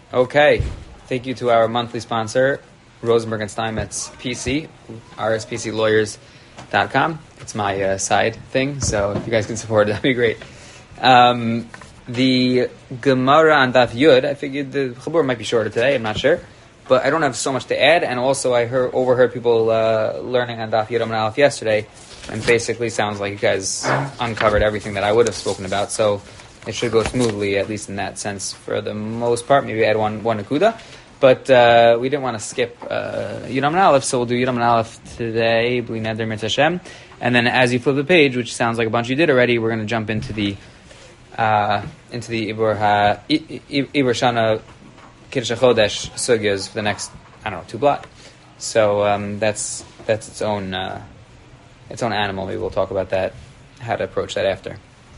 Okay, thank you to our monthly sponsor, Rosenberg and Steinmetz PC, rspclawyers.com. It's my side thing, so if you guys can support it, that'd be great. The Gemara on Daf Yud, I figured the Chabur might be shorter today, I'm not sure, but I don't have so much to add, and also I overheard people learning on Daf Yud Amud Aleph yesterday, and basically sounds like you guys uncovered everything that I would have spoken about, so it should go smoothly, at least in that sense, for the most part. Maybe add one Nakuda. But we didn't want to skip Yud Amud Aleph, so we'll do Yud Amud Aleph today, Bli Neder Mitzvah Hashem. And then as you flip the page, which sounds like a bunch you did already, we're going to jump into the Ibur Shana Kiddush HaChodesh Sugyas for the next, 2 blot. So that's its own animal. Maybe we'll talk about that, how to approach that after.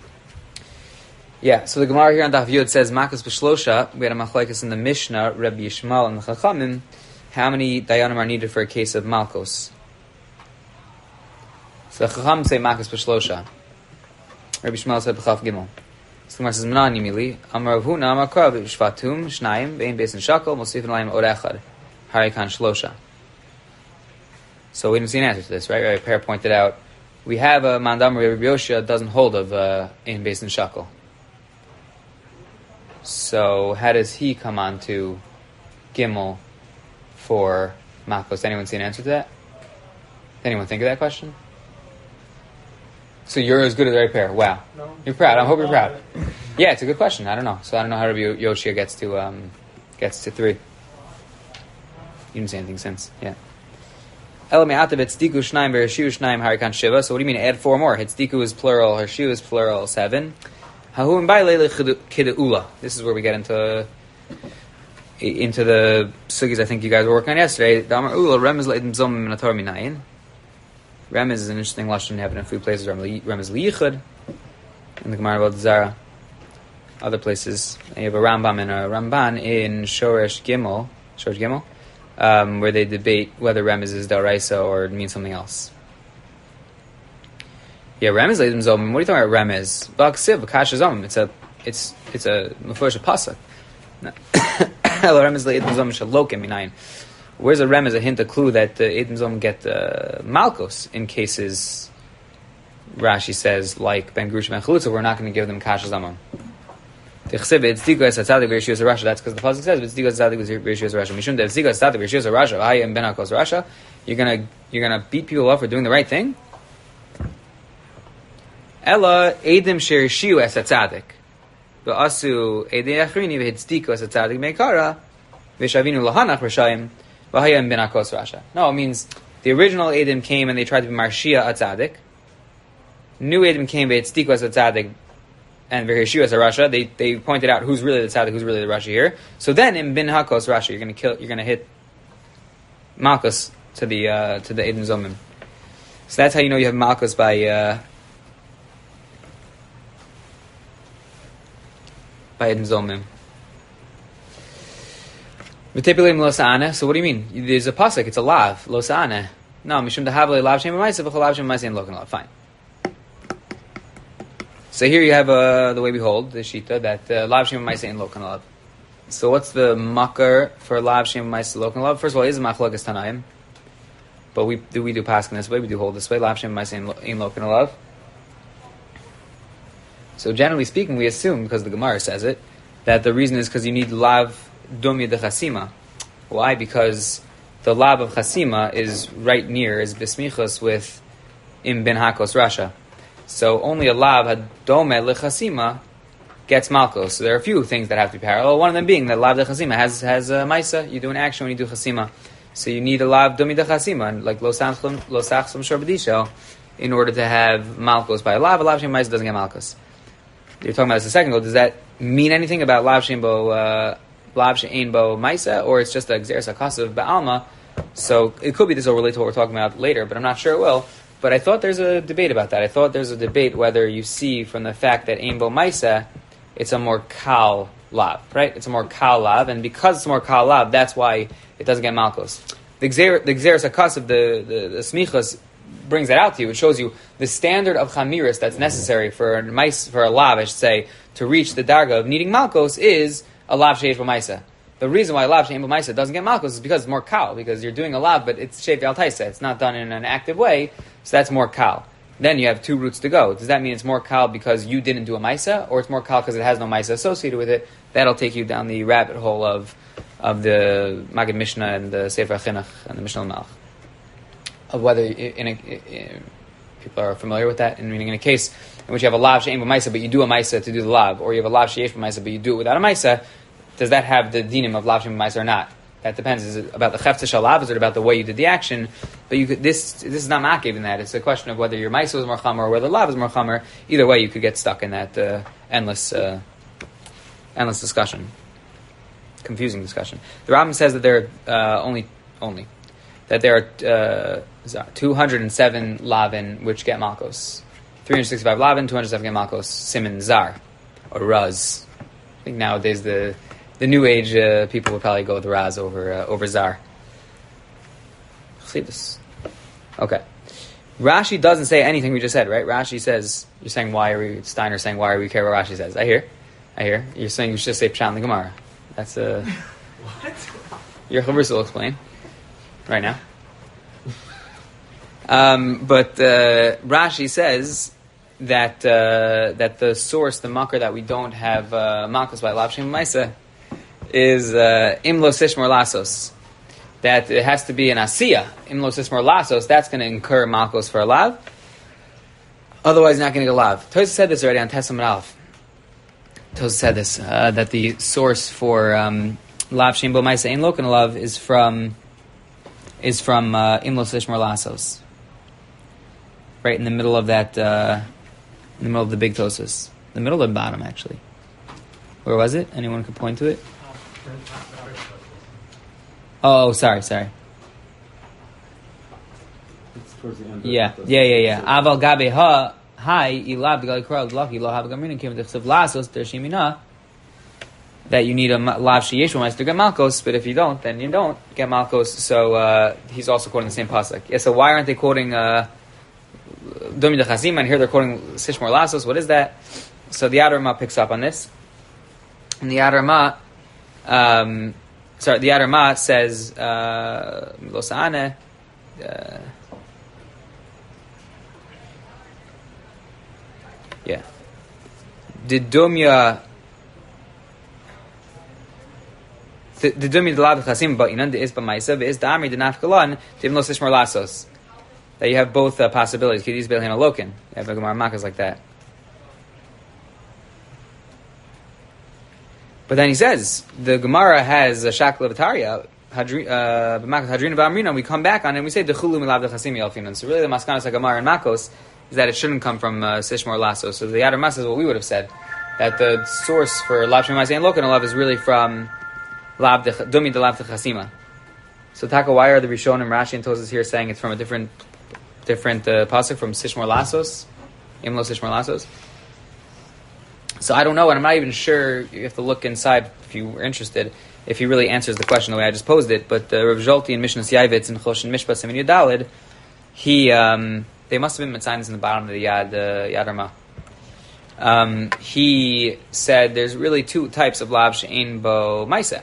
Yeah, so the Gemara here on Daf Yud says, Makas B'Shlosha, we had a machlokes in the Mishnah, Rabbi Yishmael and the Chachamim, how many dayanim are needed for a case of Malkos? So the Chachamim say Makas B'Shlosha. Rabbi Yishmael said B'Chaf Gimel. So the Gemara says, Mna Nimili, Amar Rav Huna, Amar Kor, B'Shvatum, Shnayim, Ve'in Beis Shakol, Mosif N'Layim Od Echad, Harikan Shlosha. So we didn't see an answer to this, right? Rabbi Per pointed out, we have a Mandam Rabbi Yoshia doesn't hold of Ein Beis Shakol. So how does he come on to Gimel for Malkos? Anyone see an answer to that? Anyone think of that question? So you're as good as Rabbi Per. Wow. No. You're proud. I hope you're proud. Yeah, it's a good question. I don't know. So I don't know how Rabbi Yoshia gets to 3. You didn't say anything since. Yeah. So what do you mean add 4 more? Hitzdiku is plural, Harshu is plural, 7. This is where we get into the sugis I think you guys were working on yesterday. Remez is an interesting lashon to have in a few places. Remez liyichud in the Gemara about Zara. Other places, you have a Rambam and a Ramban in Shoresh Gimel, where they debate whether Remez is Daraisa or it means something else. Yeah, Remez leidim zomim. What are you talking about? Remez b'aksiv b'kasha zomim. It's a mefurish pasuk. Hello, Remez leidim zomim shalokim minayin. Where's a Remez, a hint, a clue that the Eidim Zom get Malkos in cases, Rashi says, like Ben Grush Ben Chalutza, we're not going to give them Kasha Zamam. That's because the pasuk says, you're gonna beat people up for doing the right thing? Ella Eidim Sherishiu es Atzadik. V'asu Eidim Achrini v'Hitzdiku es Atzadik Meikara v'Shavinu Lahanach Rishayim. No, it means the original Eidim came and they tried to be Marshia Atzadik. New Eidim came, but Tzdiku as Atzadik and V'Hirshiu as a Rasha. They pointed out who's really the Tzadik, who's really the Rasha here. So then in Bin Hakos Rasha, you're gonna hit Malkos to the Eidim Zomim. So that's how you know you have Malkos by Eidim Zomim. So what do you mean? There's a pasuk. It's a lav. Lo sa'aneh. No, mishum dahavle lav shem b'maisa v'chol lav shem b'maisa and lokan lav. Fine. So here you have the way we hold the shita that lav shem b'maisa and lokan lav. So what's the makar for lav shem b'maisa lokan lav? First of all, it is a machlokes tanaim, but we do pasuk in this way. We do hold this way. Lav shem b'maisa and lokan lav. So generally speaking, we assume because the Gemara says it that the reason is because you need lav. Dumya de Chasima. Why? Because the lab of Chasima is right near, is besmichos with Im Ben Hakos Rasha. So only a lab hadome le Chasima gets Malkos. So there are a few things that have to be parallel. One of them being that lab de Chasima has Maisa. You do an action when you do Chasima. So you need a lab Dumya de Chasima, like Lo Sachsum Shorbadisho, in order to have Malkos by a lab. A lab Shem Maisa doesn't get Malkos. You're talking about this a second ago. Does that mean anything about lab Shem Bo Lav she'ein bo ma'isa, or it's just a gzeres hakasav ba'alma? So it could be this will relate to what we're talking about later, but I'm not sure it will. But I thought there's a debate about that. I thought there's a debate whether you see from the fact that ein bo ma'isa, it's a more kal lav, right? It's a more kal lav, and because it's more kal lav, that's why it doesn't get malchus. The gzeres hakasav, the smichas brings that out to you. It shows you the standard of chamiris that's necessary for a lav, I should say, to reach the darga of needing malchus is a lav sheish b'maisa. the reason why lav she'en b'maisa doesn't get malchus is because it's more kal, because you're doing a lav, but it's shev al taisa. It's not done in an active way, so that's more kal. Then you have two routes to go. Does that mean it's more kal because you didn't do a maisa, or it's more kal because it has no maisa associated with it? That'll take you down the rabbit hole of the Magid Mishnah and the Sefer Chinuch and the Mishnah Malach. Of whether people are familiar with that, and meaning in a case in which you have a lav she'en b'maisa, but you do a maisa to do the lav, or you have a lav she'esh b'maisa, but you do it without a maisa, does that have the dinim of lav she'en b'maisa or not? That depends. Is it about the chefta shalav? Is it about the way you did the action? But you could, this is not makiv in that. It's a question of whether your maisa was more chamer or whether lav is more chamer. Either way, you could get stuck in that endless discussion, confusing discussion. The Rambam says that there are only that there are 207 lavin which get malchus, 365 lavin, 207 get malchus. Siman zar or raz. I think nowadays the new age people would probably go with raz over zar. Okay. Rashi doesn't say anything we just said, right? Rashi says, you're saying Steiner's saying why are we care what Rashi says? I hear. You're saying you should just say Pshat in the Gemara. That's what? Your Chavrus will explain right now. But Rashi says that the source, the makar that we don't have malchus by lav she'en b'maisa is imlo sishmor lasos. That it has to be an asiya, imlo sishmor lasos. That's going to incur malchus for a lav. Otherwise, not going to get lav. Tosfos said this already on Tesam Aleph. Tosfos said this that the source for lav she'en b'maisa ein lokan lav is from imlo sishmor lasos. Right in the middle of that, in the middle of the big Tosfos, the middle or the bottom actually. Where was it? Anyone could point to it? Oh, sorry. It's towards the end. Yeah. Aval gabe ha hai ilav gali kral lucky lo have gamrin came to chsav lasos dershimina. That you need a lav sheyesh b'maisa to get malchus, but if you don't, then you don't get malchus. So he's also quoting the same pasuk. Yeah. So why aren't they quoting domi de chazima, and here they're quoting sishmor lasos? What is that? So the Yad Ramah picks up on this, and the Yad Ramah. The Yad Ramah says, Losane, Didumya, Didumya de lav chasim, but inan de is b'maisa, is da'amri de nafkalan, dim lo sishmor lasos. That you have both possibilities. Kidis be'elhin alokin. You have a Gemara Makkos like that. But then he says the Gemara has a shakla v'tarya, hadrina v'amrina. We come back on it and we say dechulu milav dechasim yalfinan. So really, the maskanas of Gemara and Makkos is that it shouldn't come from sishmor lasso. So the Yad Ramah says what we would have said, that the source for lav shemais and lokan lav is really from dumi de lav dechasima. So Taka, why are the Rishonim, Rashi, and Tosfos here saying it's from a different pasuk from sishmor lassos, imlo sishmor lassos? So I don't know, and I'm not even sure. You have to look inside if you were interested, if he really answers the question the way I just posed it. But Rav Zolti and Mishnah Yavitz and Choshen Mishpat Siman Yudalid, they must have been mitzaynos in the bottom of the Yad Ramah. He said there's really two types of lav she'en bo maisa.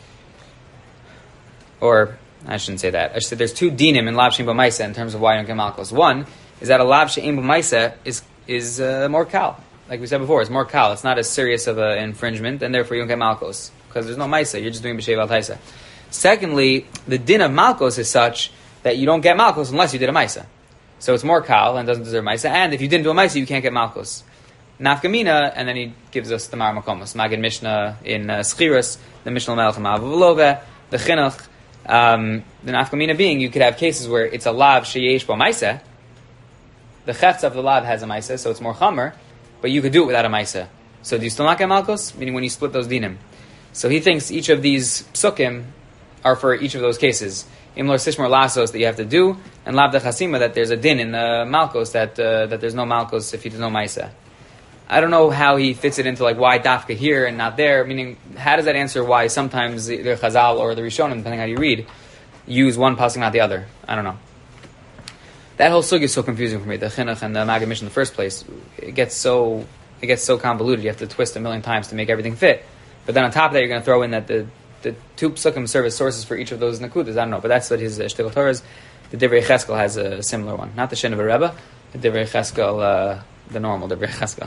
Or I shouldn't say that. I should say there's two dinim in lav she'en bo maisa in terms of why you don't get malchus. One is that a lav she'en bo maisa is more kal. Like we said before, it's more kal. It's not as serious of an infringement, and therefore you don't get malchus because there's no maisa. You're just doing b'shev al taisa. Secondly, the din of malchus is such that you don't get malchus unless you did a maisa. So it's more kal and doesn't deserve maisa. And if you didn't do a maisa, you can't get malchus. Nafkamina, and then he gives us the Mar Makomos, Magid Mishnah in Schiras, the Mishnah Melech Ma'av the Chinuch. The Nafkamina being, you could have cases where it's a lav sheyesh bo maisa. The chetz of the lav has a maisa, so it's more chamer. But you could do it without a maisa. So do you still not get malchus? Meaning when you split those dinim. So he thinks each of these psukim are for each of those cases. Imlor sishmor lasos that you have to do, and lav dechasima that there's a din in malchus that there's no malchus if you do no maisa. I don't know how he fits it into like why dafka here and not there. Meaning, how does that answer why sometimes the Chazal or the Rishonim, depending how you read, use one pasuk not the other? I don't know. That whole sugya is so confusing for me. The Chinuch and the Magid Mishnah in the first place, it gets so convoluted. You have to twist a million times to make everything fit. But then on top of that, you're going to throw in that the the two psukim serve as sources for each of those nakudas. I don't know, but that's what his shtickle Torah is. The Divrei Cheskel has a similar one, not the Shin of a Rebbe, the Divrei Cheskel, the normal Divrei Cheskel.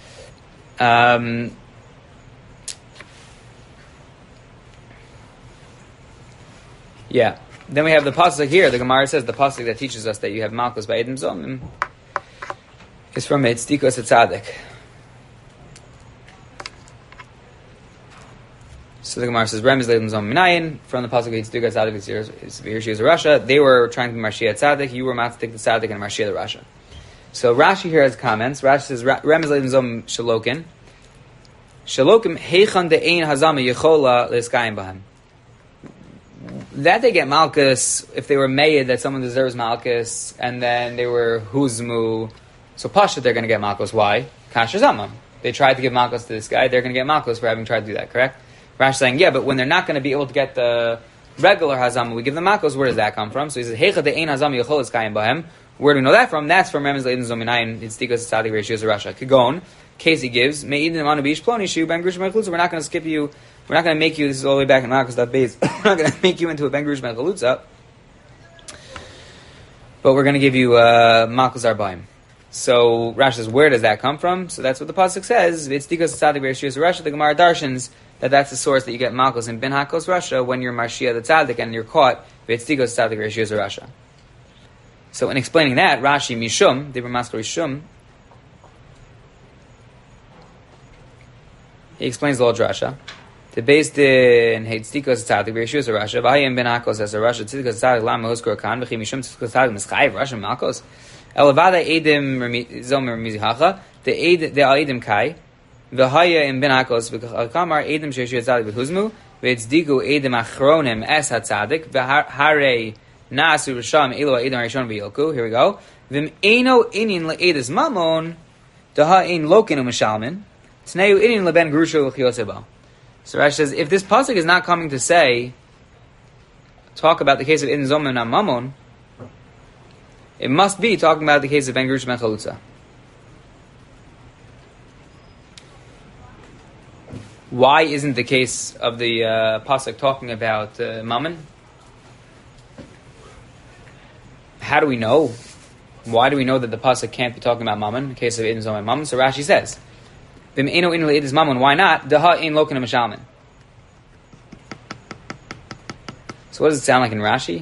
Yeah. Then we have the pasuk here. The Gemara says the pasuk that teaches us that you have Malchus by Edom Zomim is from Etzdikos Tzaddik. So the Gemara says Rem is Edom Zomim Minayin from the pasuk Etzdikos Tzaddik is Virshi is a Rasha. They were trying to be Marshia Tzaddik. You were Matzik the Tzaddik and Marshia the Rasha. So Rashi here has comments. Rashi says Rem is Edom Zomim Shalokin. Shalokim Heichan De'ein Hazama Yechola L'Eskayim Bahem. That they get Malchus if they were made that someone deserves Malchus, and then they were Huzmu. So Pasha, they're going to get Malchus. Why? Kasher Zama. They tried to give Malchus to this guy. They're going to get Malchus for having tried to do that. Correct? Rash saying, yeah, but when they're not going to be able to get the regular Hazama, we give them Malchus. Where does that come from? So he says, Heicha de'ein Hazama yechol eskayim bahem. Where do we know that from? That's from Remez Leiden Zominayin. It's Tzaddik Tzaddik Reishios Rasha. Kigon. Casey gives. Me'idin manu bish ploni shu ben grush mechalutza. We're not going to skip you. We're not going to make you. This is all the way back in Malchus that base. We're not going to make you into a ben grush mechalutza. But we're going to give you Malchus Arbaim. So Rashi says, where does that come from? So that's what the pasuk says. It's Tzaddik Tzaddik Reishios Rasha. The Gemara darshans that's the source that you get Malchus in Ben Hakos Rasha when you're Marshia the Tzaddik and you're caught. It's Tzaddik Tzaddik Reishios Rasha. So in explaining that, Rashi Mishum, Dibur Maskor Shum, he explains the whole drasha. The base in Heitztikos Tzaddik Reishios Rasha. V'hayim Ben Hakos as a Rasha Tzaddik Tzaddik Lam Hoskor Kan V'chi Mishum Tzaddik Tzaddik Mischayev Rasha Malchus Elavada Edim Zomer Mizihacha the Edim Kai. V'haya in Ben Hakos v'kamar Edim Sheishiyat Tzaddik v'huzmu v'etzdigu Edim Achronim es HaTzaddik v'harei Na'asu Risham Elo Edim Rishon v'yilku. Here we go. V'im Eino Inin le'edis Mamon Daha Ein Lokin u'Mishalmin Tneu Inin leben Grusha v'chiyosebo. So Rashi says, if this pasuk is not coming to say, talk about the case of Edim Zomim and Mamon, it must be talking about the case of Ben Grusha ben Chalutza. Why isn't the case of the pasuk talking about Mammon? How do we know? Why do we know that the pasuk can't be talking about Mammon in the case of Edom Zomim and Mammon? So Rashi says, "V'im eno inu le'edis Mammon." Why not? Daha ein lokin mishalmin. So what does it sound like in Rashi?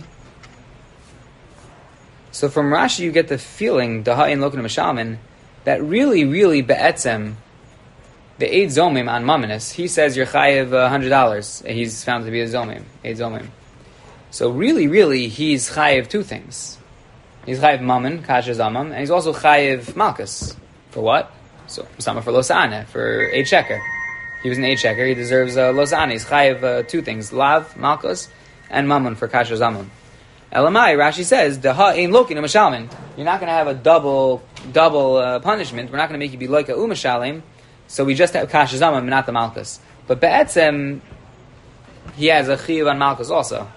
So from Rashi you get the feeling Daha ein lokin mishalmin that really be'etzem. The Eid Zomim on Mamanis, he says you're chayiv $100, and he's found to be a Zomim, Eid Zomim. So really, he's chayiv two things. He's chayiv Mammon, Kasher Zamam, and he's also chayiv Malchus. For what? So, Sama for Losana, for Eid Sheker. He was an Eid Sheker, he deserves Losana. He's chayiv two things, Lav, Malchus, and Mammon for Kasher Zamam. Elamai, Rashi says, Daha ein lokin u'mashalmin. You're not going to have a double punishment. We're not going to make you be like a u'mashalim. So we just have Kasher Zamam, not the Malchus. But Be'etzem, he has a Chiyuv on Malchus also.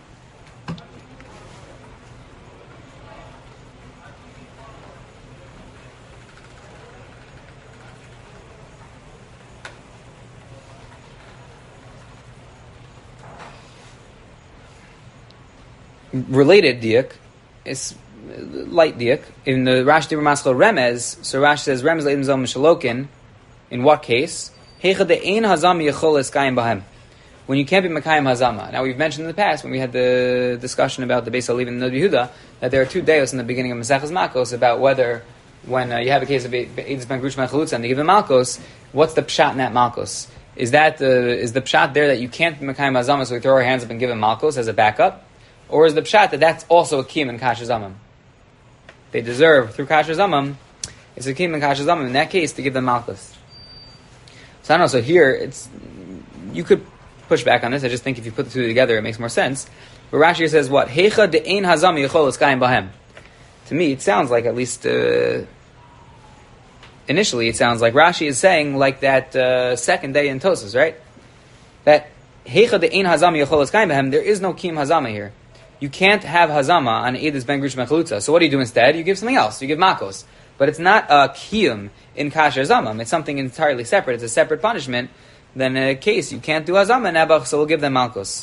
Related diak is light diak. In the Rashi Dibur Maskal Remez, so Rashi says, Remez Le'edom Zomim Shalokin. In what case? When you can't be Mekayim Hazama. Now we've mentioned in the past when we had the discussion about the Beis Halevi and the Yehuda that there are two deos in the beginning of Maseches Makos about whether when you have a case of Eidus Ben Grush Ben Chalutza and they give him Malkos, what's the pshat in that Malkos? Is the pshat there that you can't be Mekayim Hazama so we throw our hands up and give him Malkos as a backup? Or is the pshat that that's also a Kiyum in Kasher Zamam? They deserve through Kasher Zamam, it's a Kiyum in Kasher Zamam in that case to give them Malkos. So I don't know, so here, you could push back on this, I just think if you put the two together it makes more sense. But Rashi says what? Heicha de'ein hazam yechol eskayim bahem. To me, it sounds like, at least initially, it sounds like Rashi is saying like that second day in Tosas, right? That heicha de'ein hazam yechol eskayim bahem, there is no kiyum hazama here. You can't have hazama on Eidus Ben Grush Ben Chalutza. So what do you do instead? You give something else. You give makos. But it's not a kiyum in Kasher Zamam. It's something entirely separate. It's a separate punishment. then in a case you can't do hazama nebach, so we'll give them malchus.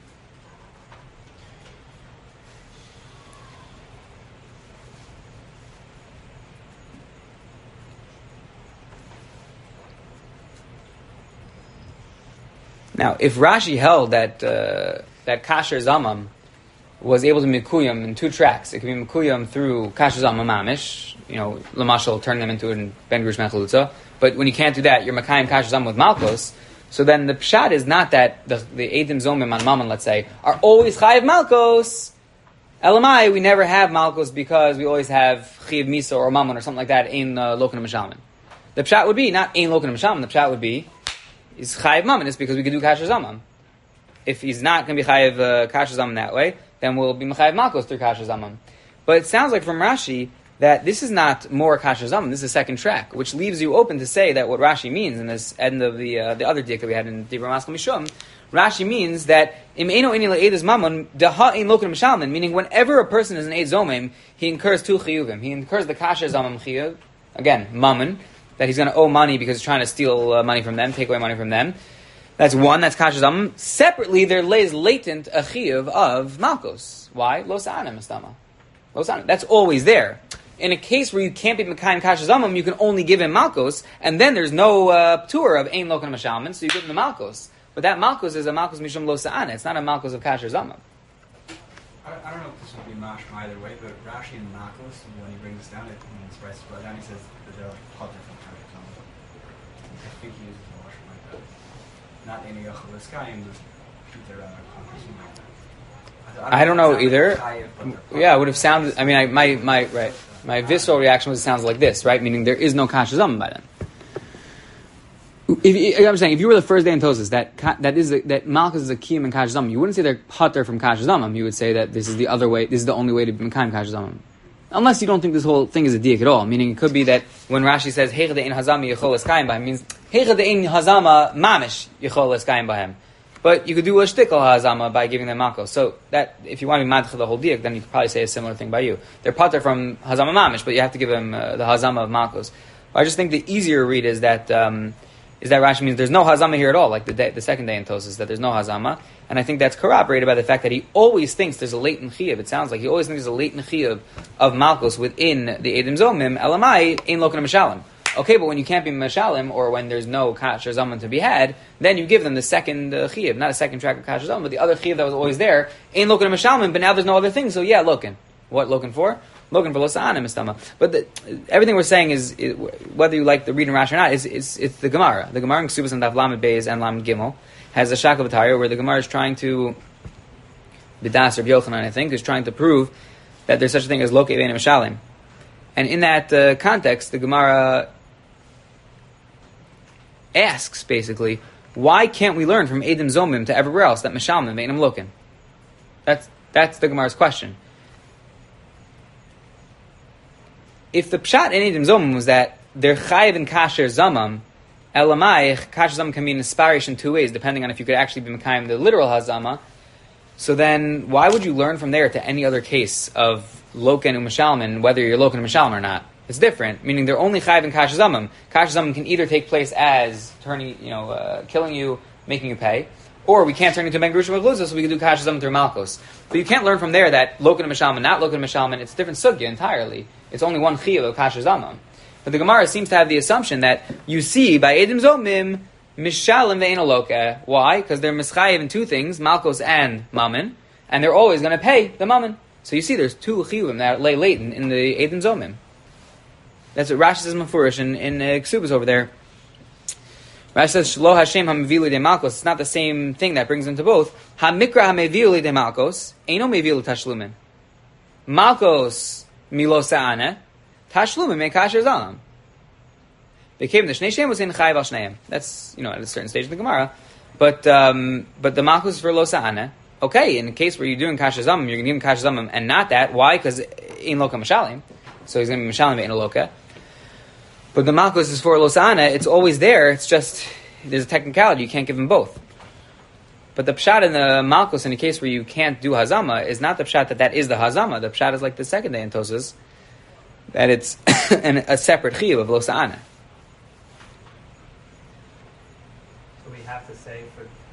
Now, if Rashi held that that kasher zamam was able to mikuyam in two tracks, it could be mikuyam through kasher zamam mamish, lamashal turn them into a ben grush mechalutza. But when you can't do that, you're makayim kasher zamam with malchus. So then the pshat is not that the edim zomim on mammon, let's say, are always chayiv malchus. Elamai, we never have malchus because we always have chayiv misa or mammon or something like that in lokan mishalman. The pshat would be not in lokan mishalman. The pshat would be is chayiv mammon. It's because we could do kasher zamam. If he's not going to be chayiv kasher zamam that way, then we'll be mechayiv malchus through kasher zamam. But it sounds like from Rashi that this is not more kasher zamam. This is a second track, which leaves you open to say that what Rashi means in this end of the other dik that we had in Dibra Maskal Mishum, Rashi means that im eino ini le'edes mammon daha ein lokan mishalman, meaning whenever a person is an eid zomim, he incurs two chiyuvim. He incurs the kasher zamam chiyuv, again mammon, that he's going to owe money because he's trying to steal money from them, take away money from them. That's one, that's kasher zamam. Separately, there lays latent a chiyuv of malchus. Why? Lo sa'ana mistama. Lo sa'ana. That's always there. In a case where you can't be mekayim kasher zamam, you can only give him malchus, and then there's no tour of ein lokan mashalman, so you give him the malchus. But that malchus is a malchus mishum lo sa'ana. It's not a malchus of kasher zamam. I don't know if this would be mashma either way, but Rashi and malchus, when he brings this down, it expresses it down, he says that they're like potter from kasher zamam. I think he uses the washing like that. Not any yachaliskayim, just keep their conference like that. I don't know either. Yeah, it would have sounded. I mean, my visceral reaction was it sounds like this, right? Meaning there is no kasher zamam by then. I'm saying if you were the first day in Tosas that malchus is a kiyum in kasher zamam, you wouldn't say they're pater from kasher zamam. You would say that this is the other way. This is the only way to be mekayim kasher zamam. Unless you don't think this whole thing is a diak at all. Meaning it could be that when Rashi says heicha de'in hazama yichol eskayim b'hem means heicha de'in hazama mamish yichol eskayim b'hem. But you could do a shtickle hazama by giving them malchus. So that if you want to be madcha the whole diak, then you could probably say a similar thing by you. They're pater from hazama mamish, but you have to give them the hazama of malchus. I just think the easier read is that Rashi means there's no hazama here at all, like the second day in Tosas, that there's no hazama. And I think that's corroborated by the fact that he always thinks there's a latent chiyuv. It sounds like he always thinks there's a latent chiyuv of malchus within the edim zomim, elamai, ein lokan mishalim. Okay, but when you can't be mishalim, or when there's no kasher zaman to be had, then you give them the second chiyuv, not a second track of kasher zaman, but the other chiyuv that was always there, ein lokan mishalim, but now there's no other thing, so yeah, lokan. What lokan for? Logan for Losa'ana Mistama. But everything we're saying is whether you like the reading Rashi or not, it's the Gemara. The Gemara in Ksubas and Daf Lamed Beis and Lamed Gimel has a Shakav Atayah where the Gemara is trying to, B'das Rabbi Yochanan, I think, is trying to prove that there's such a thing as Lokei Ve'enim Mishalim. And in that context, the Gemara asks, basically, why can't we learn from Edim Zomim to everywhere else that Mishalim Ve'enim Lokin? That's the Gemara's question. If the pshat in Edim Zomim was that they're chayiv and kasher zamam, elamai, kasher zamam can be inspiration in two ways, depending on if you could actually be mekayim the literal hazama. So then, why would you learn from there to any other case of loken u'mishalman, whether you're loken u'mishalman or not? It's different, meaning they're only chayiv and kasher zamam. Kasher zamam can either take place as turning, killing you, making you pay, or we can't turn into ben grushim so we can do kasher zamam through malchus. But you can't learn from there that loken u'mishalman, not loken u'mishalman. It's a different sugya entirely. It's only one chiyuv of kasher zamam. But the Gemara seems to have the assumption that you see by edim zomim mishalim ve'en aloka. Why? Because they're mischayiv in two things, malchus and mammon, and they're always going to pay the mammon. So you see, there's two chiyuvim that lay latent in the edim zomim. That's what Rashi says mafurish in Ksubas over there. Rashi says shlo Hashem hamevilu de malchus. It's not the same thing that brings them to both. Hamikra hamevilu de malchus eino mevilu tashlumin. Malchus Milo Sa'ana, Tashlumim and Kasher Zalam. They came the Shnei Shem was in Chayiv al Shneim. That's, at a certain stage of the Gemara. But the Malchus is for Lo Sa'ana. Okay, in the case where you're doing Kasher Zalam, you're going to give him Kasher Zalam and not that. Why? Because in Loka Mashalim. So he's going to be Mashalim in Loka. But the Malchus is for Lo Sa'ana. It's always there. It's just, there's a technicality. You can't give them both. But the pshat in the malchus, in a case where you can't do hazama, is not the pshat that is the hazama. The pshat is like the second day in Tosas, that it's a separate chiyuv of lo sa'ana. So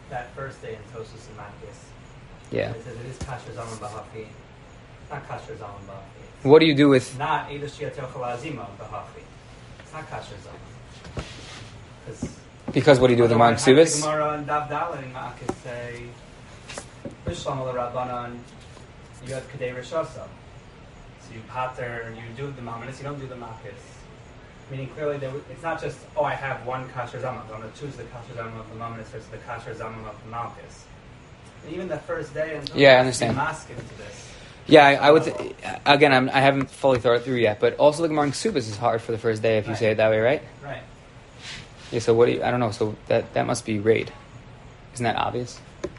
that first day in Tosus and Makis. Yeah. It says it is kasher zaman b'hachi. It's not kasher zaman b'hachi. What do you do with? It's not edus shiatel chalazima b'hachi. It's not kasher zaman. Because what do you do with the Gemara in The Ksubis? Gemara and Dav Daled in Makis say Rishlam al Rabbanan Yod Kadei Rishasa. So you pater, you do the Mamonis, you don't do the Makis. Meaning clearly, it's not just, I have one kasher zaman. I'm going to choose the kasher zaman of the Mamonis versus the kasher zaman of the Malchus. And even the first day, until I understand. Masking to this. Yeah, I would. Again, I haven't fully thought it through yet, but also the Gemara in Ksubis is hard for the first day if you say it that way, right? Right. Yeah. So what do you? I don't know. So that must be raid. Isn't that obvious?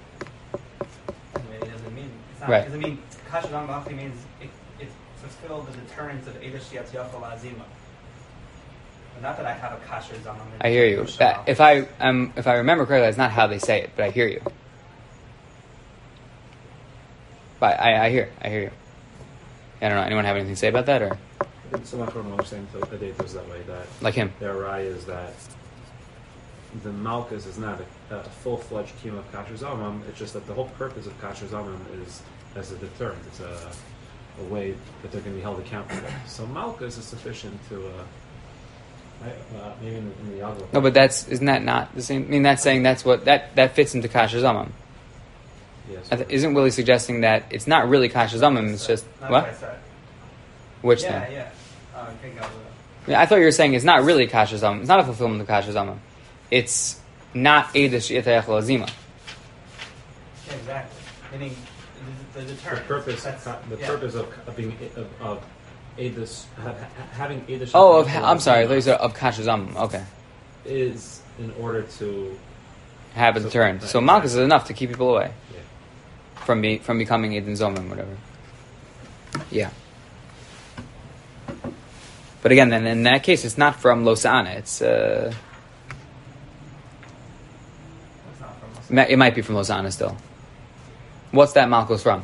It doesn't mean. It's not, Right. It doesn't mean kasher zaman b'hachi means it fulfilled the deterrence of edus shiat yachol azima. But not that I have a kasher zaman. I hear you. That, if I remember correctly, that's not how they say it, but I hear you. But I hear you. I don't know. Anyone have anything to say about that, or I think so much what I'm saying to the date was that way, that like him? their raya is that the Malchus is not a full-fledged team of Kasher Zalman. It's just that the whole purpose of Kasher Zalman is as a deterrent. It's a way that they're going to be held accountable. So Malchus is sufficient to maybe in the Yagel. No, but isn't that not the same? I mean, that's saying that's what that fits into Kasher Zaman. Yes. Isn't Willie suggesting that it's not really Kasher Zaman? It's just That's what? I said. Which Yeah, thing? yeah. I think I will. Yeah, I thought you were saying it's not really Kasher Zaman. It's not a fulfillment of Kasher Zaman. It's not Eidish Yitayach Lazima. Yeah, exactly. Meaning the The deterrent. purpose, Yeah. purpose of being of Edus, having Edus. Oh, I'm sorry. Those are of Kasher Zaman. Okay, is in order to have a So- deterrent. right, So Malchus is enough to keep people away yeah. from becoming Eidin Zomim, whatever. Yeah. But again, then in that case, it's not from Losana. It's That's not from us. it might be from Losana still. What's that Malchus from?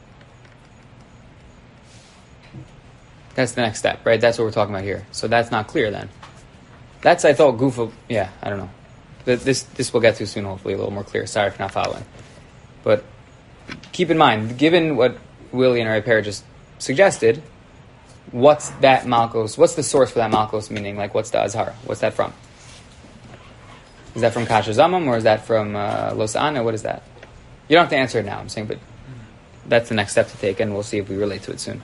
That's the next step, right? That's what we're talking about here. So that's not clear then. That's, I thought, Gufa. Yeah, I don't know. This we'll get to soon, hopefully, a little more clear. Sorry for not following. But keep in mind, given what Willie and Repair just suggested, what's that Malchus? What's the source for that Malchus meaning? Like, what's the Azhar? What's that from? Is that from Kasher Zamam or is that from Losana? What is that? You don't have to answer it now, I'm saying, but that's the next step to take, and we'll see if we relate to it soon.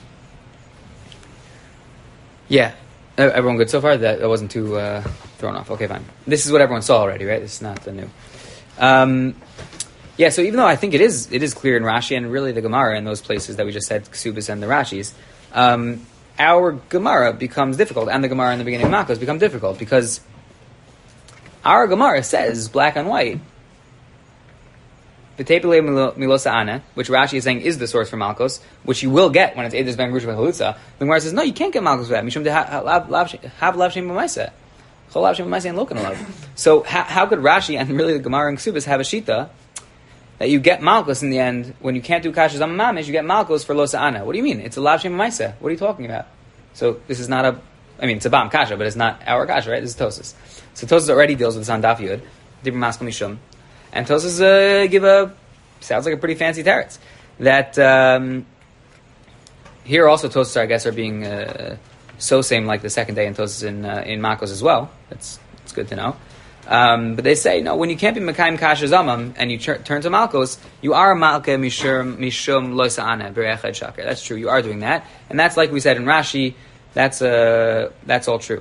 Yeah. Everyone good so far? That wasn't too thrown off. Okay, fine. This is what everyone saw already, right? This is not the new. Yeah, so even though I think it is clear in Rashi and really the Gemara in those places that we just said, Ksubis and the Rashis, our Gemara becomes difficult, and the Gemara in the beginning of Makos become difficult, because our Gemara says, black and white, the Tepele Milosa Ana, which Rashi is saying is the source for Malchus, which you will get when it's Eidos Ben Rush Halutza. The Gemara says, no, you can't get Malchus for that. Mishum have lav shem b'maisa, chol lav shem b'maisa and lokan alav. So how could Rashi and really the Gemara and Ksubis have a shita that you get Malchus in the end when you can't do Kasher Zam Mamish? You get Malchus for Losa Ana. What do you mean? It's a lav shem b'maisa. What are you talking about? So this is not it's a Bam Kasha, but it's not our Kasha, right? This is Tosas. So Tosas already deals with this on Daf Yud, Dibur Maskal Mishum. And Tosas sounds like a pretty fancy teretz. That here also Tosas, I guess, are being so same like the second day in Tosas in Makos as well. It's good to know. But they say, no, when you can't be Mekayim Kasher Zamam and you turn to Malkos, you are Malka Mishum Loisa Ana Berechad Shaker. That's true. You are doing that, and that's like we said in Rashi. That's all true.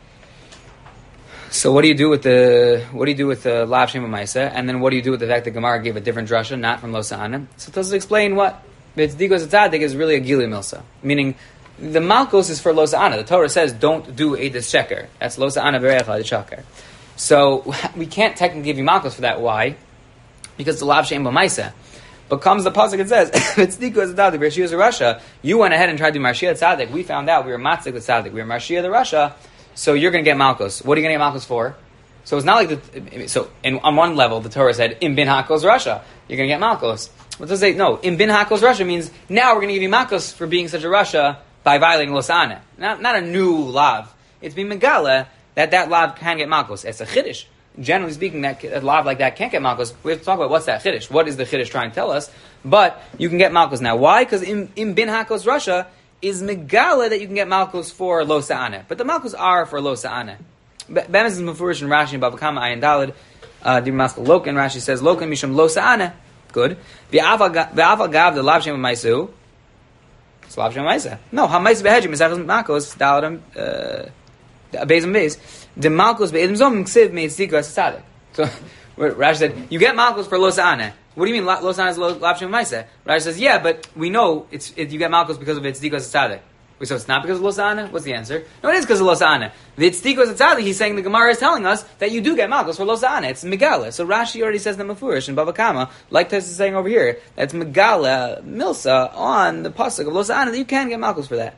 So what do you do with the Lav Shem Maisa, and then what do you do with the fact that Gemara gave a different drasha, not from Losa Ana? So Tosfos explain what B'tzdigos Tzadik is really a Gili Milsa, meaning the Malkos is for Losa Ana. The Torah says don't do Eidos Sheker. That's Losa Ana Berechad Shaker. So we can't technically give you Malkos for that. Why? Because the Lav Shem Maisa. But comes the pasuk, it says, B'tzdigos Tzadik B'Rashiyas Rasha. You went ahead and tried to do Marshiyah Tzadik. We found out we were Matzik Tzadik. We were Marshiyah the Rasha. So you're going to get Malchus. What are you going to get Malchus for? So it's not like on one level the Torah said Im bin Hakos Rasha. You're going to get Malchus. What does it say? No, Im bin Hakos Rasha means now we're going to give you Malchus for being such a Rasha by violating Losana. Not a new lav. It's been Megala that lav can get Malchus. It's a Chiddush. generally speaking, that a lav like that can't get malchus. We have to talk about what's that chiddush. What is the chiddush trying to tell us? But you can get malchus now. Why? Because in bin hakos Russia is megala that you can get malchus for lo sa'aneh. But the malchus are for lo sa'aneh. Bemes is mefurish in Rashi and Bava Kama Ayin Daled. Di Maskal Loken, Rashi says Loken misham lo sa'aneh. Good. V'aval gav the lav shem ma'iseu. It's lav shem ma'iseh. No, ha'ma'iseh behedjim misachos malchus daladam beis and beis. The malchus be'edim zom ksiv me'etzika tzaddik. So Rashi said you get malchus for lo sa'aneh. What do you mean lo sa'aneh is lav shem ma'iseh? Rashi says yeah, but we know you get malchus because of tzaddik tzaddik. So it's not because of lo sa'aneh? What's the answer? No, it is because of lo sa'aneh. The tzaddik tzaddik, he's saying the Gemara is telling us that you do get malchus for lo sa'aneh. It's megala. So Rashi already says the mafurish in Bava Kama, like Tes is saying over here, that's megala milsa on the pasuk of lo sa'aneh that you can get malchus for that.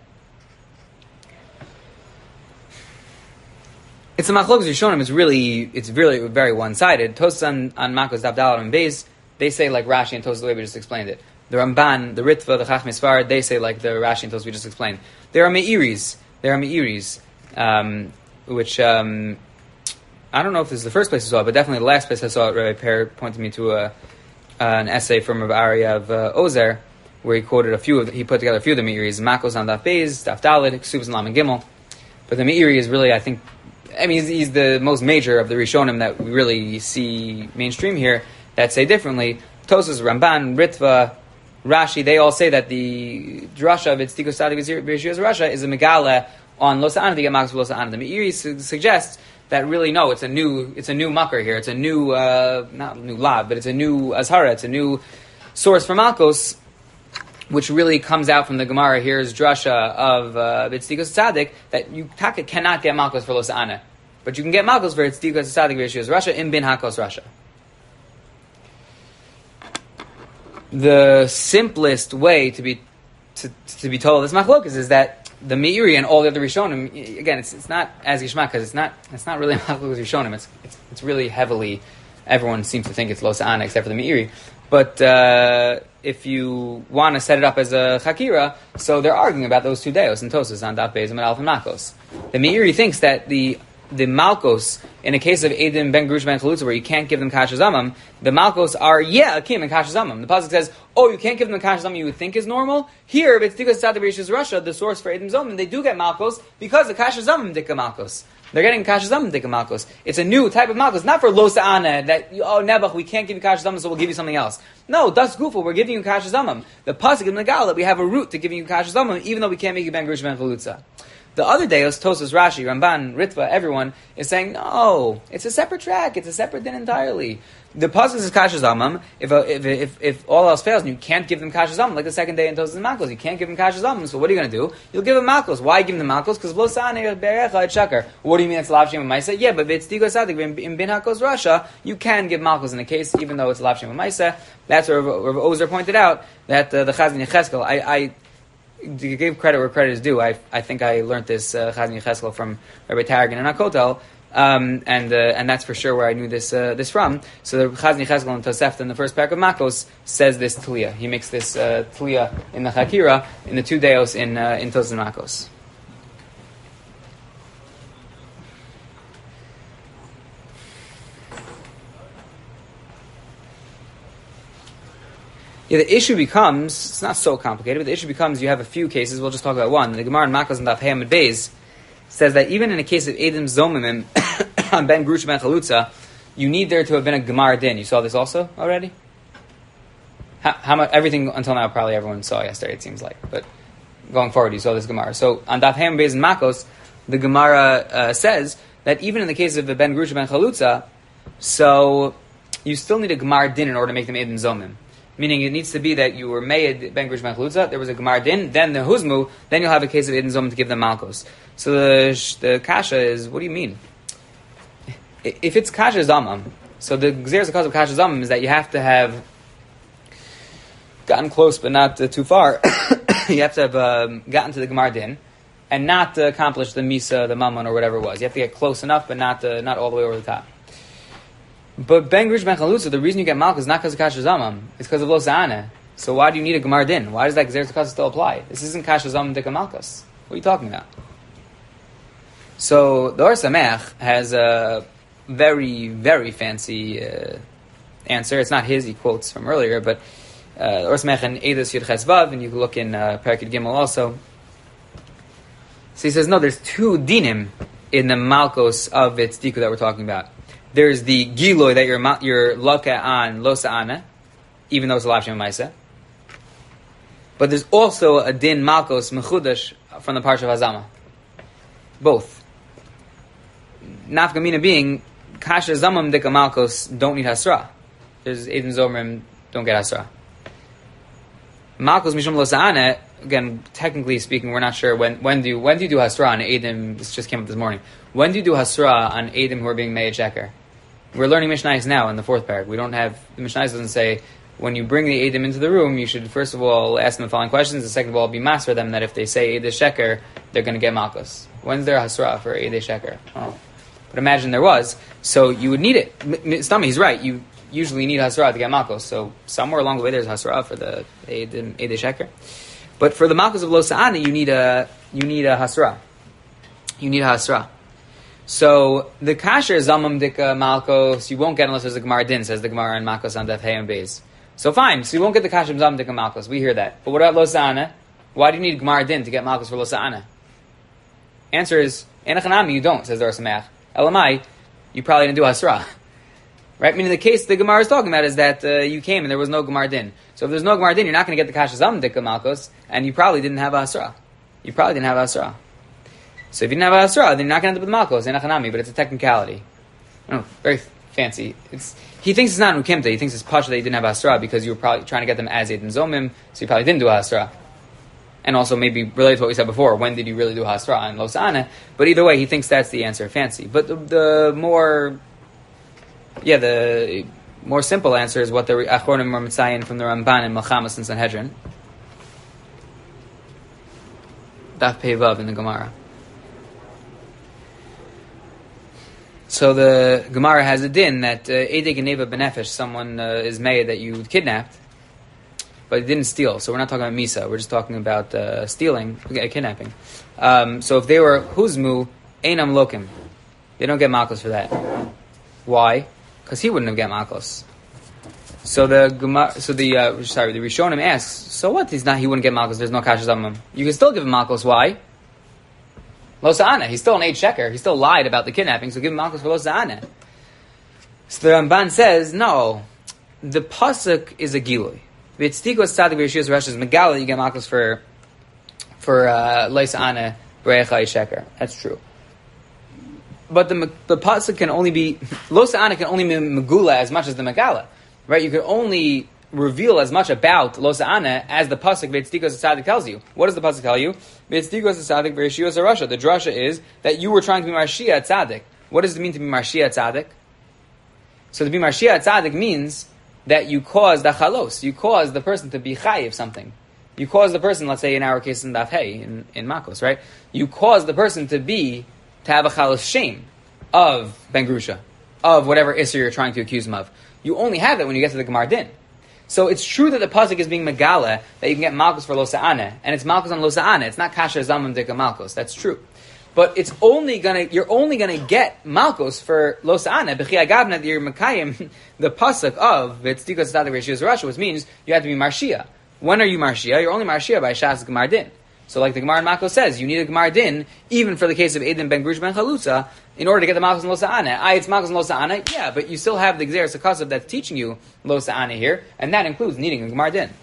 It's a machlokes Rishonim. It's really very one-sided. Tosas on Makos Daf Daled and Beis, they say like Rashi and Tosas the way we just explained it. The Ramban, the Ritva, the Chachmei Sfarad, they say like the Rashi and Tosas we just explained. There are Me'iris, which I don't know if this is the first place I saw it, but definitely the last place I saw it. Rabbi Per pointed me to an essay from Rav Arya of Ozer, where he quoted he put together a few of the Me'iris, Makos on Daf Beis, Daf Daled, Ksubas and Lam and Gimel. But the Me'iri is really, I think, he's the most major of the Rishonim that we really see mainstream here that say differently. Tosas, Ramban, Ritva, Rashi, they all say that the drasha of tzaddik tzaddik Russia is a megala on lo sa'aneh to get malchus for lo sa'aneh. The Meiri suggests that really no, it's a new mucker here. It's a new not new lav, but it's a new azhara. It's a new source for malchus, which really comes out from the Gemara. Here's drasha of tzaddik tzaddik that you cannot get malchus for lo sa'aneh, but you can get malchus for tzaddik tzaddik Russia in bin hakos Russia. The simplest way to be told this machlokas is that the Meiri and all the other Rishonim, again, it's not as Yishma because it's not really machlokas Rishonim. It's really heavily. Everyone seems to think it's lo sa'aneh except for the Meiri. But if you want to set it up as a chakira, so they're arguing about those two deos and Tosas on Daf Beis and Alf and Makos. The Meiri thinks that the malchos, in a case of Edim ben Grush ben Chalutza, where you can't give them kasha zamam, the malchos are, akim and kasha zamam. The pasuk says, you can't give them the kasha zamam you would think is normal. Here, but it's tzaddik Russia, the source for Edim Zomim, they do get malchos because the kasha zamam dikka malchos. They're getting kasha zamam dikka malchos. It's a new type of malchos, not for lo sa'aneh, that, Nebuch, we can't give you kasha zamam, so we'll give you something else. No, das gufa, we're giving you kasha zamam. The pasuk in the Megala, we have a route to giving you kasha zamam, even though we can't make you ben Grush ben Chalutza. The other deos, Tosas, Rashi, Ramban, Ritva, everyone is saying, no, it's a separate track, it's a separate din entirely. The pasuk is kasha zamam. If all else fails and you can't give them kasha zamam, like the second day in Tosas and Malkos, you can't give them kasha zamam. So what are you going to do? You'll give them Malkos. Why give them Malkos? Because lo sa'aneh be'erecha et shakar. What do you mean it's lav shem ma'aseh? Yeah, but it's tzaddik tzaddik in bin hakos Russia, you can give Malkos in the case, even though it's lav shem ma'aseh. That's where Rav Ozer pointed out that the Chazon Yecheskel, I to give credit where credit is due, I think I learned this Chazon Yecheskel from Rabbi Targin and Akotel, and that's for sure where I knew this from. So the Chazon Yecheskel in Tosefta in the first parak of Makos says this Tliya. He makes this Tliya in the Chakira in the two deos in Tosefta and Makos. Yeah, the issue becomes, it's not so complicated, but the issue becomes you have a few cases, we'll just talk about one. The Gemara in Makos and Daf Hey Amud Beis says that even in a case of Edim Zomimim on Ben Grush Ben Chalutza, you need there to have been a Gemara Din. You saw this also already? How much, everything until now probably everyone saw yesterday, it seems like, but going forward you saw this Gemara. So on Daf Hey Amud Beis and Makos, the Gemara says that even in the case of Ben Grush Ben Chalutza, so you still need a Gemara Din in order to make them Edim Zomim. Meaning it needs to be that you were made ben Grush ben Chalutza, there was a Gemar Din, then the Huzmu, then you'll have a case of Eden Zom to give them Malkos. So the Kasha is, what do you mean? If it's Kasha Zamam, so the Gzeres cause of Kasha Zamam is that you have to have gotten close but not too far. You have to have gotten to the Gemar Din and not accomplished the Misa, the Mammon, or whatever it was. You have to get close enough but not all the way over the top. But Ben Grush Ben Chalutza, the reason you get Malchus is not because of Kasha Zamam, it's because of Lo Sa'aneh. So why do you need a Gemar Din? Why does that Gzeres HaKasa still apply? This isn't Kasha Zamam Dika Malchus. What are you talking about? So the Or Samech has a very, very fancy answer. It's not his, he quotes from earlier, but Or Samech and Eidos Yud Ches Vav, and you can look in Parakid Gimel also. So he says, no, there's two dinim in the Malkos of its Diku that we're talking about. There's the Giloy that you're Loka on Lo Sa'ana, even though it's a Lav Shem Maisa. But there's also a din Malkos Mechudash from the Parsha of Hazama. Both. Nafkamina being, Kasha Zamam Dika Malkos don't need Hasra. There's Eidim Zomrim don't get Hasra. Malkos Mishum Lo Sa'ana, again, technically speaking, we're not sure when do you do Hasra on Eidim. This just came up this morning. When do you do Hasra on Eidim who are being made Sheker? We're learning Mishnayos now in the fourth parak. We don't have, the Mishnayos doesn't say, when you bring the Eidim into the room, you should first of all ask them the following questions, and second of all be master them that if they say Eid Sheker, they're going to get Malkos. When's there Hasra for Eid Sheker? Oh. But imagine there was, so you would need it. Stami, he's right, you usually need Hasra to get Malkos, so somewhere along the way there's Hasra for the Eid Sheker. But for the Malkos of Lo Sa'ana, you need a Hasra. You need a Hasra. So the Kasher Zamam Dika Malkos, you won't get unless there's a Gemara Din, says the Gemara in Malkos on Daf Hey and Beis. So fine, so you won't get the Kasher Zamam Dika Malkos. We hear that. But what about Lo Sa'ana? Why do you need Gemara Din to get Malkos for Lo Sa'ana? Answer is, Enachanami, you don't, says the Or Sameach. Elamai, you probably didn't do Hasra. Right? Meaning the case the Gemara is talking about is that you came and there was no Gemara Din. So if there's no Gemara Din, you're not going to get the Kasher Zamam Dika Malkos, and you probably didn't have a Hasra. You probably didn't have a Hasra. So if you didn't have a Hasra, then you're not going to end up with Malkos, Enachanami, but it's a technicality. Oh, very fancy. He thinks it's not Nukimta, he thinks it's Pasha that you didn't have a Hasra because you were probably trying to get them as Eid and Zomim, so you probably didn't do a Hasra. And also maybe related to what we said before, when did you really do Hasra on Lo Sa'ana? But either way, he thinks that's the answer, fancy. But the more simple answer is what the Achronim are Mitzayin from the Ramban and Melchamas and Sanhedrin. Daf Pei Vav in the Gemara. So the Gemara has a din that Eidei Geneva Benefesh, someone is made that you kidnapped, but he didn't steal. So we're not talking about Misa, we're just talking about stealing, kidnapping. So if they were Huzmu, Einam Lokim, they don't get Malkos for that. Why? Because he wouldn't have get Malkos. So the Rishonim asks, so what? He wouldn't get Malkos, there's no Kasher Zamam. You can still give him Malkos, why? Lo Sa'ana, he's still an Eid Sheker. He still lied about the kidnapping, so give him Malkos for Lo Sa'ana. So the Ramban says, no, the Pasuk is a Gilui. V'tztikos tzadik v'yeshiyos Rosh is Megala, you get Malkos for Lo Sa'ana, B'recha Eid Sheker. That's true. But the Pasuk can only be, Lo Sa'ana can only be Megula as much as the Megala. Right? You can only reveal as much about Lo Sa'ana as the Pasuk V'tztikos tzadik tells you. What does the Pasuk tell you? V'tztikos tzadik v'yeshiyos Rosh. The drasha is that you were trying to be Marshia Tzadik. What does it mean to be Marshia Tzadik? So to be Marshia Tzadik means that you cause the chalos. You cause the person to be chayiv something. You cause the person, let's say in our case in Daf Hey, in Makos, right? You cause the person to have a chalos shame of Ben Grusha, of whatever Isser you're trying to accuse him of. You only have that when you get to the Gemar Din. So it's true that the pasuk is being megala that you can get malchus for Lo Sa'ana, and it's malchus on Lo Sa'ana. It's not kasher zamam dika malchus. That's true, but you're only gonna get malchus for Lo Sa'ana. B'chi agavna that you're mekayim the pasuk of v'tztikos tzadik v'yeshiyos Rasha, which means you have to be marshia. When are you marshia? You're only marshia by shas Gemar Din. So like the Gemara in Makos says, you need a Gemar Din even for the case of Eidim ben Grush ben Chalutza in order to get the Malchus and Lo Sa'ana. It's Malchus and Lo Sa'ana, yeah, but you still have the Gzeres HaKasav that's teaching you Lo Sa'ana here, and that includes needing a Gemar Din.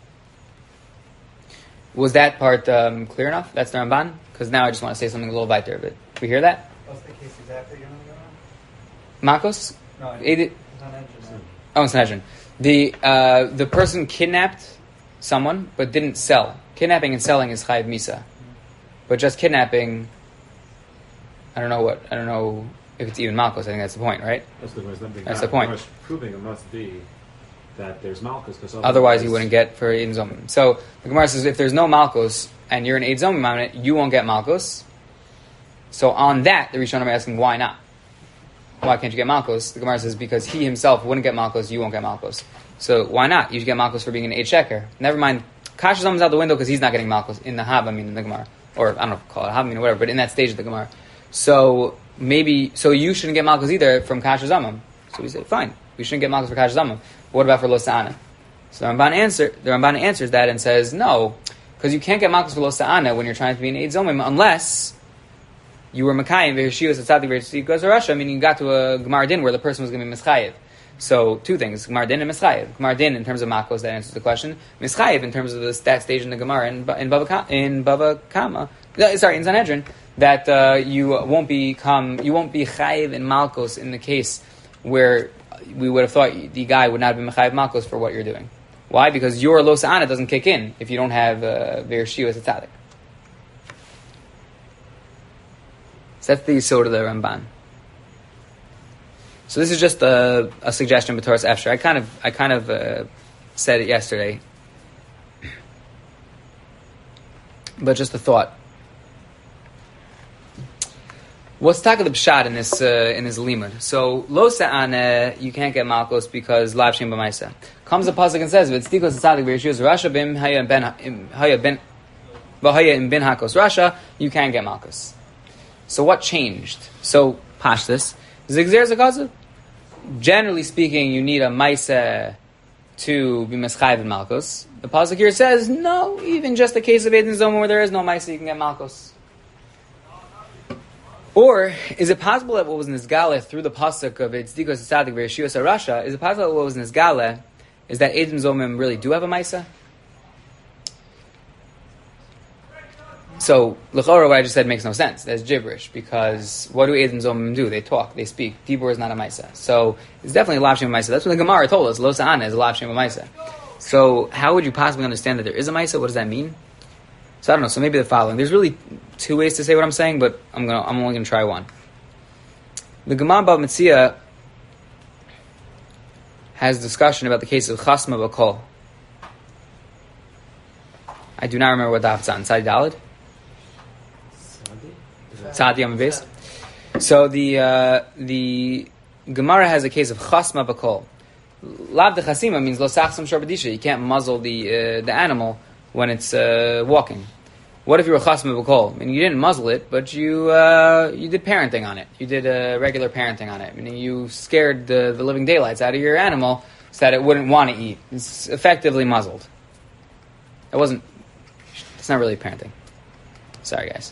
Was that part clear enough? That's the Ramban? Because now I just want to say something a little weiter, but we hear that? What's the case exactly you're going to go on? Makos? No, Eidim? it's Sanhedrin. The person kidnapped someone but didn't sell. Kidnapping and selling is chayiv misa, but just kidnapping, I don't know if it's even malchus. I think that's the point, right? That's the point. Proving it must be that there's malchus, because otherwise you wouldn't get for Eid Zomim. So the Gemara says if there's no malchus and you're an Eid Zomim on it, you won't get malchus. So on that, the Rishonim are asking why not? Why can't you get malchus? The Gemara says because he himself wouldn't get malchus, you won't get malchus. So why not? You should get malchus for being an Eid Sheker. Never mind. Kasher Zamam's out the window because he's not getting malchus in the Havamim in the Gemara, or I don't know if call it Havamim or whatever, but in that stage of the Gemara. So maybe, so you shouldn't get Malkus either from Kasher Zamam. So we say, fine, we shouldn't get Malkus for Kasher Zamam. What about for Lo Sa'ana? So the Ramban answers that and says, no, because you can't get Malkus for Lo Sa'ana when you're trying to be an Eid Zomim unless you were Makayim, V'Hirshiyos, Atzadik, V'Hirshiyos, Rasha, meaning you got to a Gemar Din where the person was going to be Mischayev. So, two things, Gemar Din and Mischayev. Gemar Din in terms of Makos, that answers the question. Mischayev in terms of that stage in the Gemara in Bava Kama, in Sanhedrin, that you won't be Chayev in Malkos in the case where we would have thought the guy would not be Mechayev Malkos for what you're doing. Why? Because your Lo Sa'ana doesn't kick in if you don't have V'Hirshiyos, Atzadik. So that's the Yisod of the Ramban. So this is just a suggestion, B'Toras Efshar. I kind of said it yesterday, but just a thought. What's talk of the pshat in this limud? So Lo Sa'ana, you can't get Malkos because Lav Shem B'Maisa. Comes the pasuk and says, "V'tztikos Tzadik V'Yeshus Rasha Bim Haya in Bin Hakos Rasha." You can't get Malkos. So what changed? So Pashtus Zigzer Zagazu. Generally speaking, you need a Maisa to be Meschayv in Malkos. The pasuk here says, no, even just the case of Eden Zoma where there is no Maisa, you can get Malkos. Or is it possible that what was Nizgale through the pasuk of Tzedikos Tzadik V'Yeshiyos Rasha, is it possible that what was Nizgale is that Eden Zomim really do have a Maisa? So, l'chora, what I just said makes no sense. That's gibberish, because what do Eden Zomim do? They talk, they speak. Dibur is not a Maisa. So, it's definitely a Lav Shem Maisa. That's what the Gemara told us. Lo Sa'ana is a Lav Shem Maisa. So, how would you possibly understand that there is a Maisa? What does that mean? So, I don't know. So, maybe the following. There's really two ways to say what I'm saying, but I'm only going to try one. The Gemara Bava Metzia has discussion about the case of Chasma B'Kol. I do not remember what daf it's on. Sadi Daled? Tzadi on the base. So the Gemara has a case of chasma b'kol. Lav de chasima means lo sachsam shor b'disha. You can't muzzle the animal when it's walking. What if you were chasma b'kol? I mean, you didn't muzzle it, but you did parenting on it. You did regular parenting on it. Meaning you scared the living daylights out of your animal so that it wouldn't want to eat. It's effectively muzzled. It's not really parenting. Sorry, guys.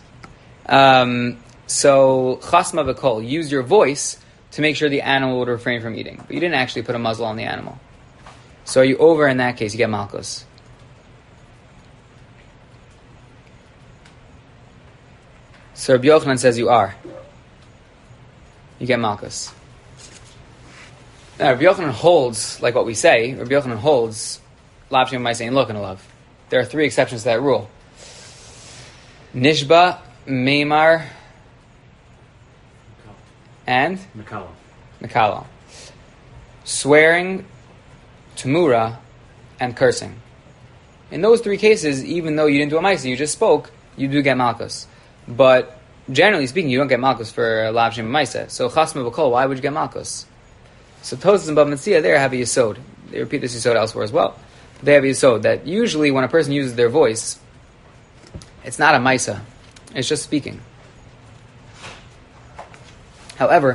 So chasma v'kol, use your voice to make sure the animal would refrain from eating, but you didn't actually put a muzzle on the animal. So are you over in that case? You get malchus. So Rabbi Yochanan says you are. You get malchus. Now Rabbi Yochanan holds, like what we say, Rabbi Yochanan holds lav shem b'maisa and lokan alav. There are three exceptions to that rule. Nishba, Meimar, and Mekala. Swearing, Tamura, and cursing. In those three cases, even though you didn't do a Maisa, you just spoke, you do get Malchus. But generally speaking, you don't get Malchus for Lav Shem Maisa. So Chasma B'Kol, why would you get Malchus? So Tosas and Bava Metzia there have a Yisod. They repeat this Yisod elsewhere as well. They have a Yisod that usually when a person uses their voice, it's not a Maisa. It's just speaking. However,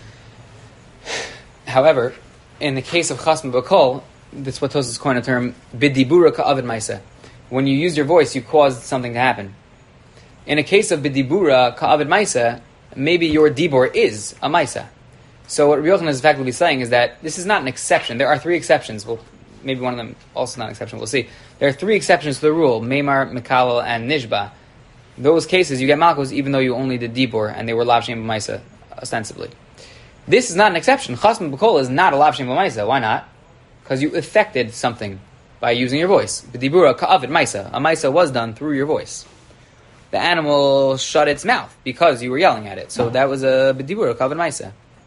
in the case of Chasma B'Kol, that's what Tosas coined a term, B'dibura ka'avid Maisa. When you use your voice, you cause something to happen. In a case of B'dibura ka'avid Maisa, maybe your dibur is a Maisa. So what Rabbi Yochanan is effectively saying is that this is not an exception. There are three exceptions. Well, maybe one of them also not an exception. We'll see. There are three exceptions to the rule: Meimar, Mekalal, and Nishba. Those cases, you get Malchus even though you only did dibur and they were Lav Shem B'Maisa, ostensibly. This is not an exception. Chasma B'Kol is not a Lav Shem B'Maisa. Why not? Because you affected something by using your voice. B'dibura ka'avid Maisa. A Maisa was done through your voice. The animal shut its mouth because you were yelling at it. So that was a B'dibura ka'avid Maisa.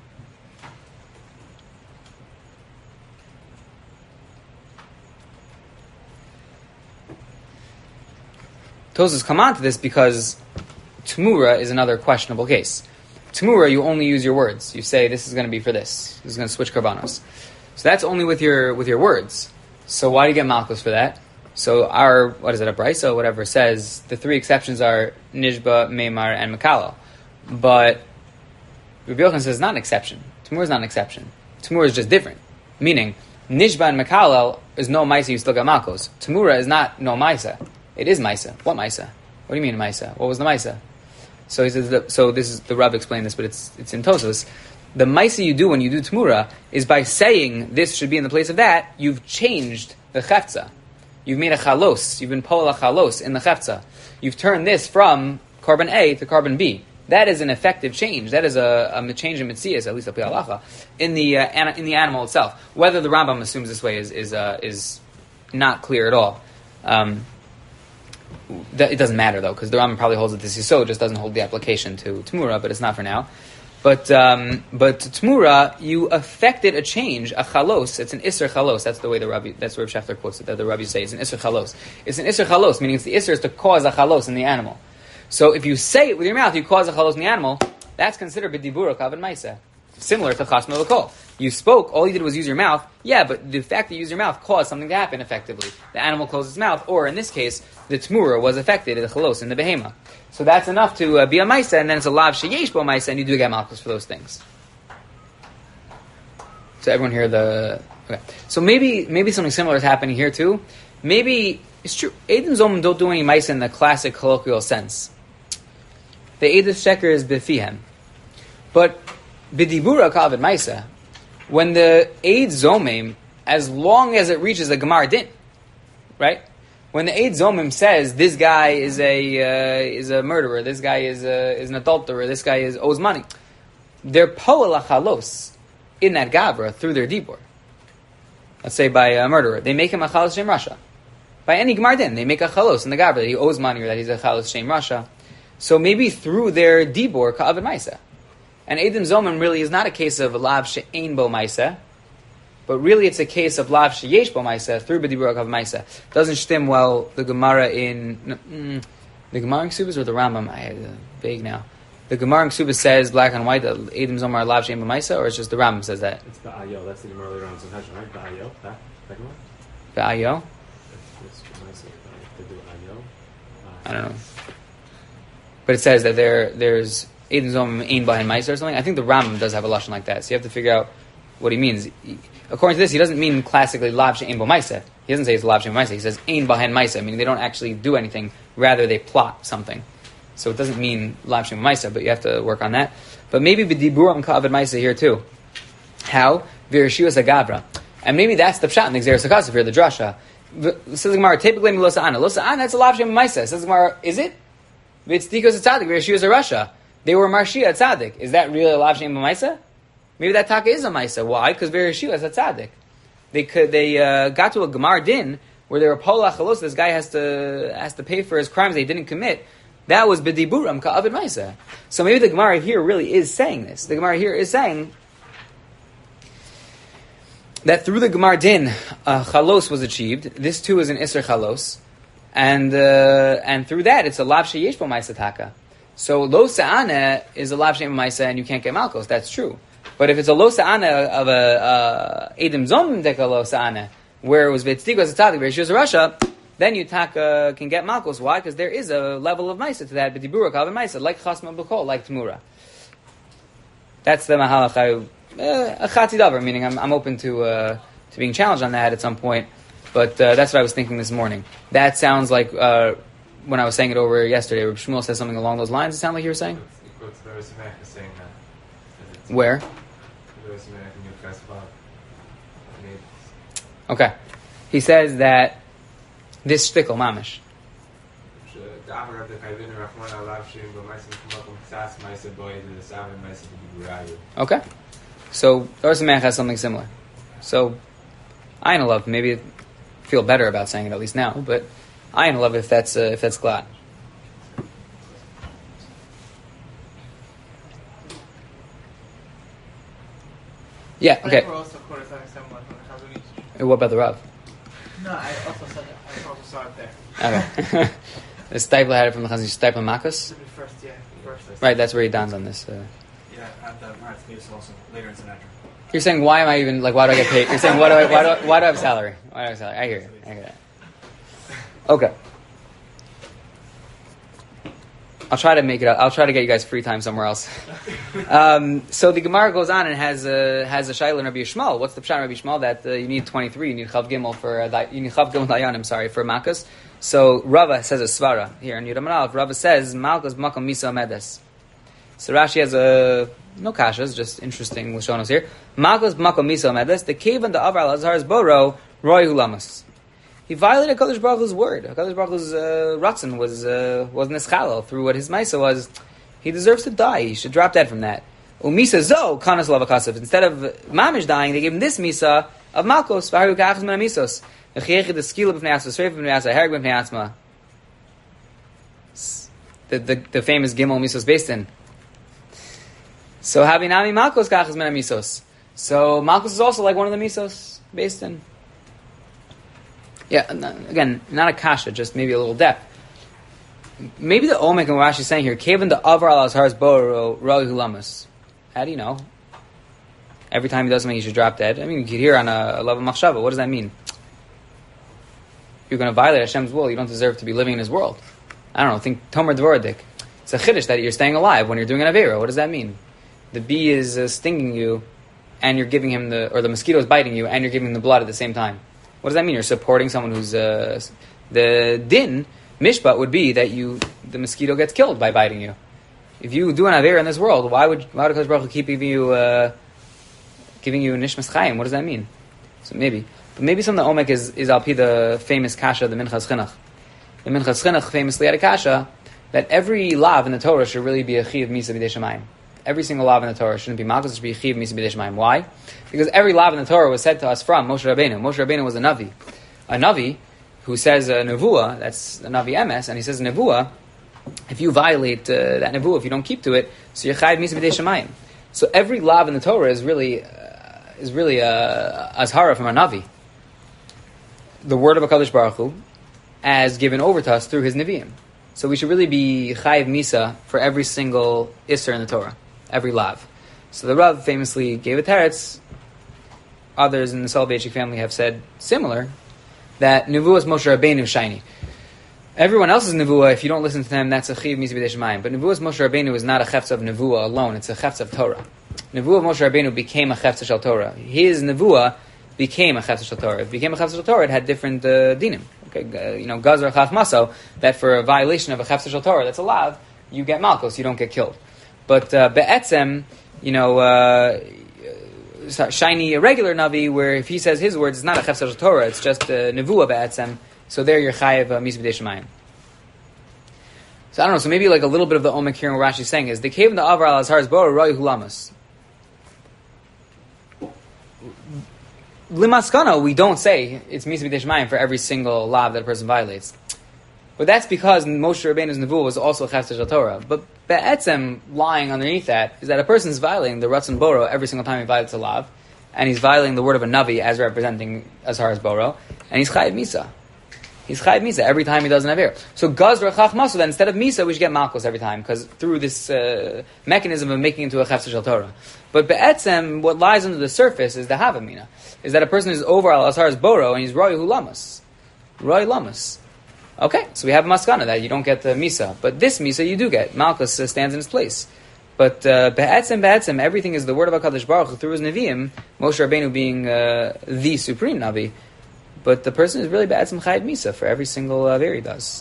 Tosas come on to this because Tamura is another questionable case. Tamura, you only use your words. You say, this is going to be for this. This is going to switch karbanos. So that's only with your words. So why do you get Malchus for that? So our, a Brisa, whatever, says the three exceptions are Nishba, Meimar, and Mekala. But Rabbi Yochanan says it's not an exception. Tamura is not an exception. Tamura is just different. Meaning, Nishba and Mekalel is no Maisa, you still got Malkos. Tamura is not no Maisa. It is Maisa. What Maisa? What do you mean Maisa? What was the Maisa? So he says. So this is the Rav explained this, but it's in Tosfos. The Maisa you do when you do Tamura is by saying this should be in the place of that. You've changed the Chefza. You've made a Chalos. You've been Poel Chalos in the Chefza. You've turned this from carbon A to carbon B. That is an effective change. That is a change in Metzias, at least Al Pi Halacha, in the animal itself. Whether the Rambam assumes this way is not clear at all. It doesn't matter though, because the Rambam probably holds that this Yisod just doesn't hold the application to Tamura, but it's not for now. But Tamura, you affected a change, a chalos. It's an Isser chalos. That's the way that's where Rav Schachter quotes it. That the Rabbi say it's an Isser chalos. It's an Isser chalos, meaning it's the Isser is to cause a chalos in the animal. So if you say it with your mouth, you cause a chalos in the animal. That's considered b'dibura kavan ma'aseh, similar to chasma l'kol. You spoke, all you did was use your mouth. Yeah, but the fact that you use your mouth caused something to happen effectively. The animal closed its mouth, or in this case, the tmura was affected, the chalos in the behema. So that's enough to be a ma'aseh, and then it's a lav sheyesh bo ma'aseh, and you do get malchus for those things. So everyone hear the... Okay. So maybe something similar is happening here too. Maybe, it's true, Eidim Zomim don't do any ma'aseh in the classic colloquial sense. The Eidim Sheker is befihem. But b'dibura kavod ma'aseh, when the Eid Zomim, as long as it reaches a Gemar Din, right? When the Eid Zomim says this guy is a murderer, this guy is an adulterer, this guy owes money, they're poel achalos in that Gavra through their dibur. Let's say by a murderer, they make him a chalos shem rasha. By any Gemar Din, they make a chalos in the Gavra that he owes money or that he's a chalos shem rasha. So maybe through their dibur ka'avad ma'aseh. And Eidim Zomim really is not a case of lav she'ein bo ma'aseh, but really it's a case of lav she'yesh bo ma'aseh through b'dibur ka'avad ma'aseh. Doesn't stem well the Gemara in the Gemara in Ksubas or the Rambam. I had vague now. The Gemara in Ksubas says black and white that Eidim Zomim are lav she'ein bo ma'aseh, or it's just the Rambam says that. It's the ayo. That's the Gemara later on in Sanhedrin, right? The ayo. That second one. The ayo. It's they do ayo. I don't know. But it says that there's Eidim Zomim ein bahen ma'aseh or something. I think the Rambam does have a lashon like that. So you have to figure out what he means. According to this, he doesn't mean classically lav she'ein bo ma'aseh. He doesn't say it's lav she'ein bo ma'aseh. He says ein bahen ma'aseh, meaning they don't actually do anything. Rather, they plot something. So it doesn't mean lav she'ein bo ma'aseh, but you have to work on that. But maybe b'diburam ka'avad ma'aseh here too. How? V'yeshius agavra. And maybe that's the pshat in the Gzeres HaKasef here, the drasha. Says the Gemara, typically losa ana. Losa ana, that's a lav she'ein bo ma'aseh. Says the Gemara, is it? V'tzdikos tzaddik v'yeshius Russia. They were marshia tzaddik. Is that really a lav she'ein bo ma'aseh? Maybe that taka is a ma'aseh. Why? Because v'yeshius a tzaddik. They got to a Gemar Din where they were pola chalos. This guy has to pay for his crimes they didn't commit. That was b'diburam ka'avad ma'aseh. So maybe the Gemara here really is saying this. The Gemara here is saying that through the Gemar Din, chalos was achieved. This too is an Isser chalos. And through that, it's a lav sheyesh bo ma'aseh taka. So lo sa'ana is a lav sheyesh bo ma'aseh, and you can't get malchus. That's true. But if it's a lo sa'ana of a Eidim Zomim deka lo sa'ana, where it was v'tzdikos tzaddik v'yeshius Russia, then you taka can get malchus. Why? Because there is a level of ma'aseh to that b'dibura ka'avad ma'aseh, like chasma b'kol, like tmura. That's the mahalach. A chatzi davar, meaning I'm open to being challenged on that at some point. But that's what I was thinking this morning. That sounds like, when I was saying it over yesterday, Reb Shmuel says something along those lines. It sounded like you were saying? He quotes the Rosamech as saying that. Where? The Rosamech in your first part. Okay. He says that this shtickle, mamish. Okay. So, the Rosamech has something similar. So, I love, maybe feel better about saying it at least now, but I love if that's glad. Yeah, okay. What about the Rav? No, I also said that. I also saw it there. Okay. The Stipler had it from the Chazon Ish, Stipler Makos? First. Right, that's where he dons on this. Yeah, at the Maratz case also, later in Sinatra. You're saying, why am I even, why do I get paid? You're saying, why do I have salary? Why do I have salary? I hear you. I hear that. Okay. I'll try to make it. I'll try to get you guys free time somewhere else. So the Gemara goes on and has a shaila in Rabbi Yishmael. What's the pshat in Rabbi Yishmael? That you need 23. You need chav gimel for you need chav gimel dayanim. Sorry, for makas. So Rava says a svara here in Yudam Aleph. Rava says malkas makom misa medes. So Rashi has no kashas, just interesting lashonos here. Malkas makom misa medes. The cave and the avar al azhar's boro roy hulamas. He violated HaKadosh Baruch Hu's word. HaKadosh Baruch Hu's ratzon was neschalel through what his maisa was. He deserves to die. He should drop dead from that. Umisa zo kanas lavakasav. Instead of mamish dying, they gave him this misa of malkos. V'haru ka'achas min hamisos. V'chiyechid the skila b'fnei atzma, sreif b'fnei atzma, hereg b'fnei atzma. The famous Gimel misos based in. So Habinami Malkos Kachas Mena Misos. So Malkos is also like one of the Misos based in. Yeah, again, not a kasha, just maybe a little depth. Maybe the Omek and what Rashi's saying here, Kevin the Avar al Azhar's Boro Roi Hulamas. How do you know? Every time he does something, he should drop dead. I mean, you could hear on a level of machshava. What does that mean? You're going to violate Hashem's will. You don't deserve to be living in His world. I don't know. Think Tomer Dvoradik. It's a chiddush that you're staying alive when you're doing an avera. What does that mean? The bee is stinging you, and you're giving him or the mosquito is biting you, and you're giving him the blood at the same time. What does that mean? You're supporting someone who's the din mishpat would be that the mosquito gets killed by biting you. If you do an avera in this world, why would HaKadosh Baruch Hu keep giving you nishmas chayim? What does that mean? So maybe some of the omek is al pi the famous kasha, the Minchas Chinuch. The Minchas Chinuch famously had a kasha that every lav in the Torah should really be a chiv misa b'dei shamayim. Every single lav in the Torah shouldn't be malchus, it should be chiv misa b'dei shamayim. Why? Because every lav in the Torah was said to us from Moshe Rabbeinu. Moshe Rabbeinu was a navi who says a nevuah, that's a navi emes, and he says a nevuah. If you violate that nevuah, if you don't keep to it, so you're chayiv misa b'dei shamayim. So every lav in the Torah is really azhara from a navi. The word of HaKadosh Baruch Hu, as given over to us through his neviim. So we should really be chayiv misa for every single isser in the Torah, every lav. So the Rav famously gave a teretz. Others in the Soloveitchik family have said similar, that nevuah is Moshe Rabbeinu shiny. Everyone else's nevuah, if you don't listen to them, that's a chiv misa b'dei shamayim. But nevuah is Moshe Rabbeinu is not a chefetz of nevuah alone; it's a chefetz of Torah. Nevuah of Moshe Rabbeinu became a chefetz shel Torah. His nevuah became a chefetz shel Torah. If it became a chefetz shel Torah, it had different dinim. Okay, gazar chachmaso, that for a violation of a chefetz shel Torah, that's a lav, you get malchus, you don't get killed. But be'etzem, shiny irregular navi, where if he says his words, it's not a chefetz shel Torah, it's just nevuah be'etzem. So there you're chayev misa b'dei shamayim. So I don't know. So maybe like a little bit of the omek here, and what Rashi's saying is the cave in the avar al azhar's bor roi hulamas. Limaskana, we don't say it's misa b'dei shamayim for every single lav that a person violates. But that's because Moshe Rabbeinu's nevuah was also a chefetz shel Torah. But be'etzem, lying underneath that, is that a person is violating the ratzon boro every single time he violates a lav, and he's violating the word of a navi as representing azhar's boro, and he's chayiv misa. He's chayiv misa every time he does an aver. So gazra chachmasu, then instead of misa, we should get malchus every time, because through this mechanism of making it into a chefetz shel Torah. But be'etzem, what lies under the surface is the havamina, is that a person is over al azhar's boro and he's roi hulamas, roi lamas. Okay, so we have a maskana that you don't get the misa, but this misa you do get. Malchus stands in its place. But be'etzem, everything is the word of HaKadosh Baruch Hu through his neviim. Moshe Rabbeinu being the supreme navi. But the person is really be'etzem chayiv misa for every single aver he does.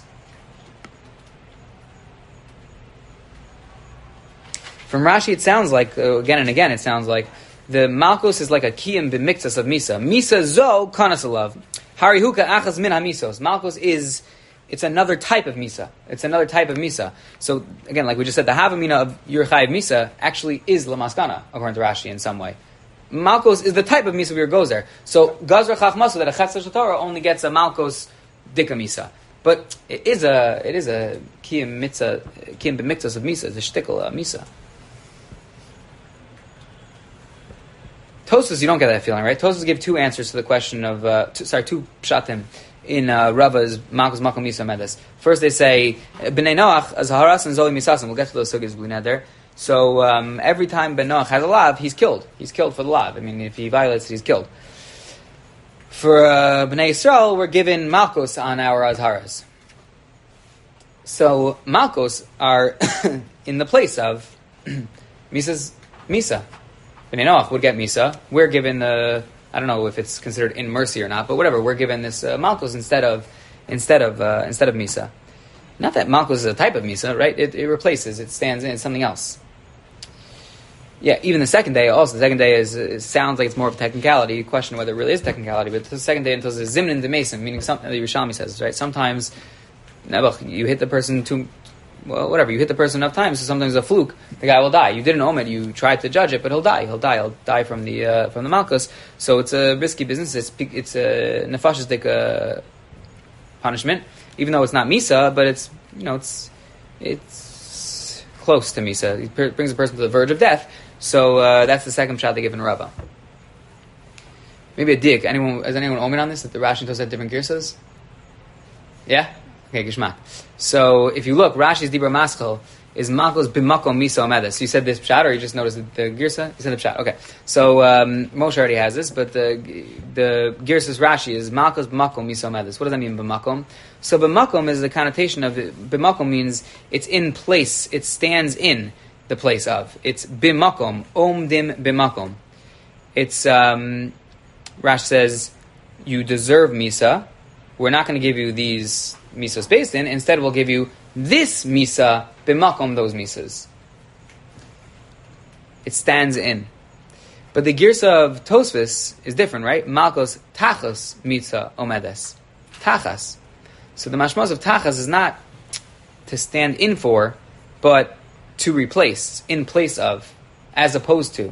From Rashi, it sounds like, again and again, it sounds like the malchus is like a kiyum b'miktzas of misa. Misa zo kanas alav. Harihuka achas min hamisos. Malchus it's another type of misa. It's another type of misa. So again, like we just said, the havamina of your chayiv misa actually is lamaskana, according to Rashi in some way. Malchus is the type of misa where goes there. So gazra chachmasu, that a chefetz shel Torah only gets a malchus dika misa. But it is a kiyum b'miktzas of misa. It's a shtickle misa. Tosfos, you don't get that feeling, right? Tosfos give two answers to the question of two pshatim in Rava's malchus makom misa medes. First, they say b'nei Noach as haras and zoli misasim. We'll get to those sugyas we there. So every time Ben Noach has a lav, he's killed. He's killed for the lav. I mean, if he violates it, he's killed. For Bnei Yisrael, we're given malchus on our azharas. So Malkos are in the place of Misa's Misa. Bnei Noach would get Misa. We're given the, I don't know if it's considered in mercy or not, but whatever. We're given this Malkos instead of Misa. Not that Malkos is a type of Misa, right? It replaces, it stands in, it's something else. Yeah, even the second day also. The second day it sounds like it's more of a technicality. You question whether it really is technicality, but the second day until the Zimnin de Mason, meaning something the Yerushalmi says, right? Sometimes you hit the person you hit the person enough times, so sometimes a fluke, the guy will die. You did an omen, you tried to judge it, but he'll die from the Malchus. So it's a risky business. It's a nefashistic punishment, even though it's not Misa, but it's close to Misa. It brings a person to the verge of death. So that's the second shot they give in Rava. Maybe a dig. Has anyone omen on this, that the Rashi and Tosafos had different girsas? Yeah? Okay, Gishmak. So if you look, Rashi's Dibra Maschel is Malkos b'makom Misa Omedes. You said this pshat, or you just noticed the girsa? You said the pshat. Okay. So Moshe already has this, but the girsas Rashi is Malkos b'makom Misa Omedes. What does that mean, b'makom? So b'makom is the connotation of it. B'makom means it's in place. It stands in the place of. It's b'makom. Omdim b'makom. It's Rashi says you deserve Misa. We're not going to give you these Misas based in. Instead, we'll give you this Misa b'makom those Misas. It stands in. But the girsa of Tosfos is different, right? Malkos tachas Misa omedes. Tachas. So the mashmas of tachas is not to stand in for, but to replace, in place of, as opposed to.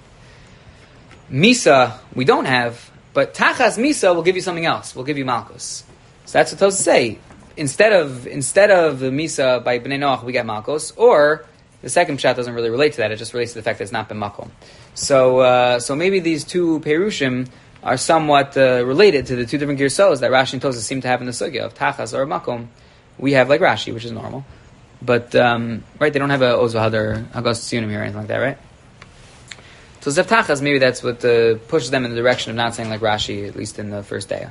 Misa we don't have, but tachas Misa will give you something else. We'll give you Malkos. So that's what Tosfos say. Instead of the Misa by Bnei Noach, we get Malkos, or the second pshat doesn't really relate to that. It just relates to the fact that it's not b'makom. So maybe these two perushim are somewhat related to the two different girsos that Rashi and Tosafos seem to have in the sugya of tachas or makom. We have like Rashi, which is normal, but right, they don't have a Ozohad or Hagos Tzionim here or anything like that, right? So Zef tachas, maybe that's what pushes them in the direction of not saying like Rashi, at least in the first day.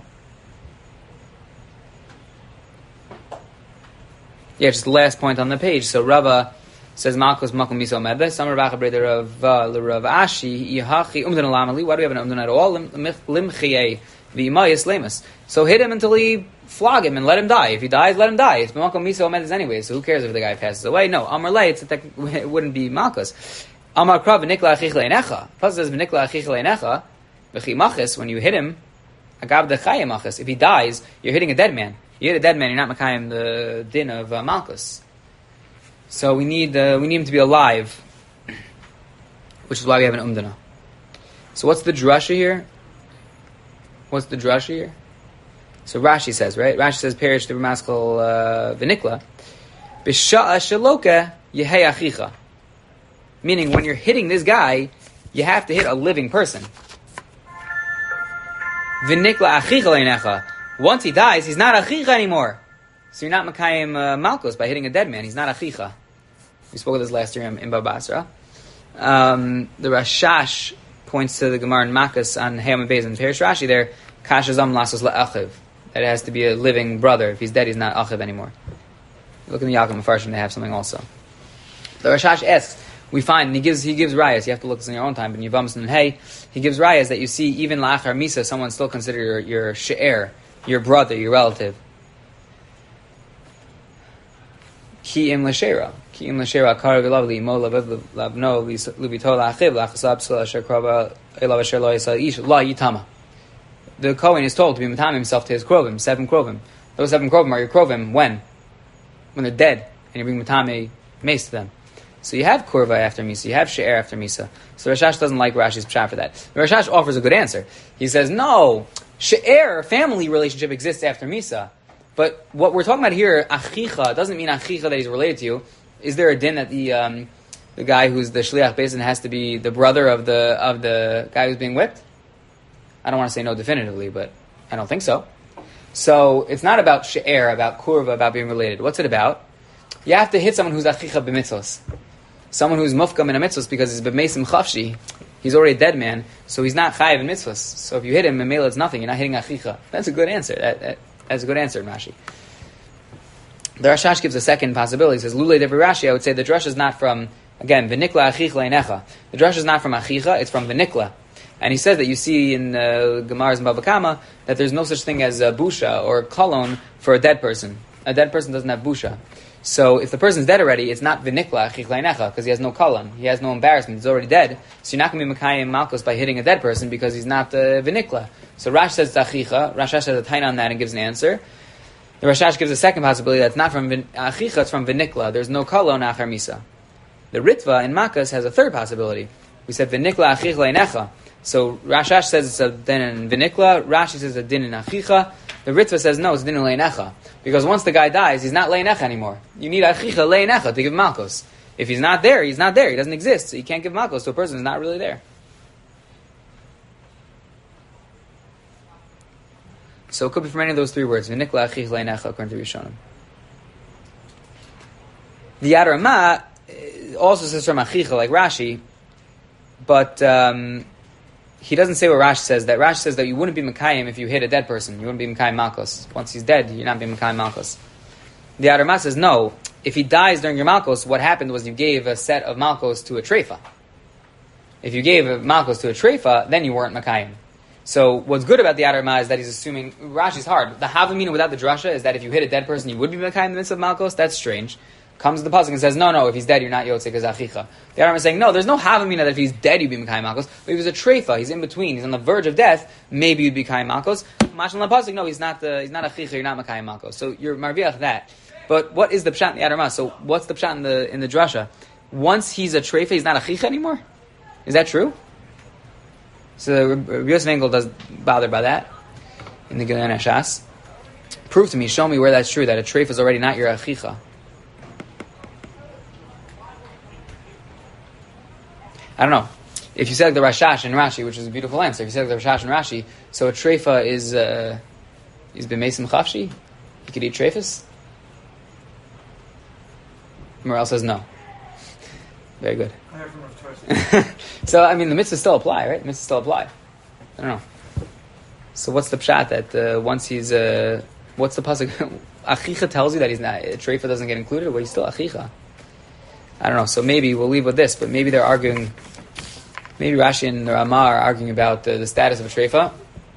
Yeah, just the last point on the page. So Rava says Malkos Makom Misa Omedes. Samar Rav brother of Rav Ashi Yihachi Umdan Alamali. Why do we have an Umdan at all? Limchiyei v'Imayis Lemus. So hit him until he flog him and let him die. If he dies, let him die. It's Makom Misa Omedes anyway. So who cares if the guy passes away? No, Amar Lei. It wouldn't be Malkos. Amar Krav v'Nikla Achich Leinecha. Plus says v'Nikla Achich Leinecha v'Chimachis. When you hit him, Agav Dechayimachis. If he dies, you're hitting a dead man. You hit a dead man, you're not Makayim the din of Malchus. So we need him to be alive, which is why we have an umdana. So what's the drasha here? So Rashi says, right? Rashi says, perish the Ramaskel v'nikla, b'sha'a shaloka yehei achicha. Meaning, when you're hitting this guy, you have to hit a living person. V'nikla achicha leinecha. Once he dies, he's not achicha anymore. So you're not Makayim Malkos by hitting a dead man. He's not achicha. We spoke of this last year in Baba Basra. The Rashash points to the Gemara in Makkos on Hayam and Beis and Perish Rashi there, Kashazam lasos la'achiv. That it has to be a living brother. If he's dead, he's not achiv anymore. Look in the Yaakov Mefarshim, they have something also. The Rashash asks, we find, and he gives rayas. You have to look this in your own time, but in Yevamos and Hey, he gives rayas that you see even la'achar misa, someone still consider your she'er, your brother, your relative. Ki im l'shera kar v'lavli mo lavno l'ubito la'achiv l'achasab s'la asher krova elav asher lo yisal ish la yitama. The Kohen is told to be matam himself to his krovim, 7 krovim. Those 7 krovim are your krovim when they're dead, and you bring matam mace to them. So you have kurva after misa, you have she'er after misa. So Rashash doesn't like Rashi's pshat for that. Rashash offers a good answer. He says, no, she'er, family relationship exists after misa. But what we're talking about here, achicha, doesn't mean achicha that he's related to you. Is there a din that the guy who's the shliach beis din has to be the brother of the guy who's being whipped? I don't want to say no definitively, but I don't think so. So it's not about she'er, about kurva, about being related. What's it about? You have to hit someone who's achicha b'mitzvos. Someone who's mufkam in a mitzvos because he's b'meisim chafshi. He's already a dead man, so he's not chayiv in mitzvos. So if you hit him, memela it's nothing. You're not hitting achicha. That's a good answer. That's a good answer, Rashi. The Rashash gives a second possibility. He says, Lule Devri Rashi, I would say the drush is not from, again, V'nikla Achich Leinecha. The drush is not from Achicha, it's from V'nikla. And he says that you see in Gemara's and Bava Kama that there's no such thing as busha or kolon for a dead person. A dead person doesn't have busha. So if the person's dead already, it's not V'nikla Achich Leinecha because he has no kolon. He has no embarrassment. He's already dead. So you're not going to be Mekayim Malkus by hitting a dead person because he's not V'nikla. So Rash says it's Achicha. Rashash says a tain on that and gives an answer. The Rashash gives a second possibility that's not from Achicha, it's from V'nikla. There's no kolon achar misa. The Ritva in Makas has a third possibility. We said V'nikla Achich Leinecha. So Rashash says it's a din in V'nikla, Rashi says a din in Achicha. The Ritva says no, it's din in Leinecha. Because once the guy dies, he's not Leinecha anymore. You need Achicha Leinecha to give Malkos. If he's not there, he's not there. He doesn't exist. So you can't give Malkos to a person who's not really there. So it could be from any of those three words. V'nikla Achich Leinecha, according to Rishonim. The Yad Ramah also says from Achicha, like Rashi, but he doesn't say what Rashi says. That Rashi says that you wouldn't be Mekayim if you hit a dead person. You wouldn't be Mekayim Malkos. Once he's dead, you're not being Mekayim Malkos. The Yad Ramah says, no, if he dies during your Malkos, what happened was you gave a set of Malkos to a Treifa. If you gave a Malkos to a Treifa, then you weren't Mekayim. So what's good about the Yad Ramah is that he's assuming, Rashi's hard. The Havamina without the drasha is that if you hit a dead person, you would be Mekayim in the midst of Malkos. That's strange. Comes to the pasuk and says, no, if he's dead, you're not Yotze because Achicha. The Aram is saying, no, there's no Havamina that if he's dead, you'd be Mekayim Malkos. But if he was a Treifa, he's in between, he's on the verge of death, maybe you'd be Mekayim Malkos. Mashal la pasuk, no, he's not Achicha, you're not Mekayim Malkos. So you're Marviach that. But what is the Pshat in the Aramah? So what's the Pshat in the Drasha? Once he's a Treifa, he's not Achicha anymore? Is that true? So Rabbi Yosef Engel does bother by that in the Gilei Shas. Prove to me, show me where that's true, that a Treifa is already not your Achicha. I don't know. If you said like the Rashash and Rashi, which is a beautiful answer, if you said like the Rashash and Rashi, so a treifa is b'meisim chafshi? He could eat treifas? Morel says no. Very good. I heard from Rav Tarsi. So, I mean, the mitzvahs still apply, right? The mitzvahs still apply. I don't know. So what's the pshat that once he's... what's the pasuk? Achicha tells you that he's not... Treifa doesn't get included, but he's still Achicha. I don't know. So maybe we'll leave with this, but maybe they're arguing... Maybe Rashi and Ramah are arguing about the status of a treifa.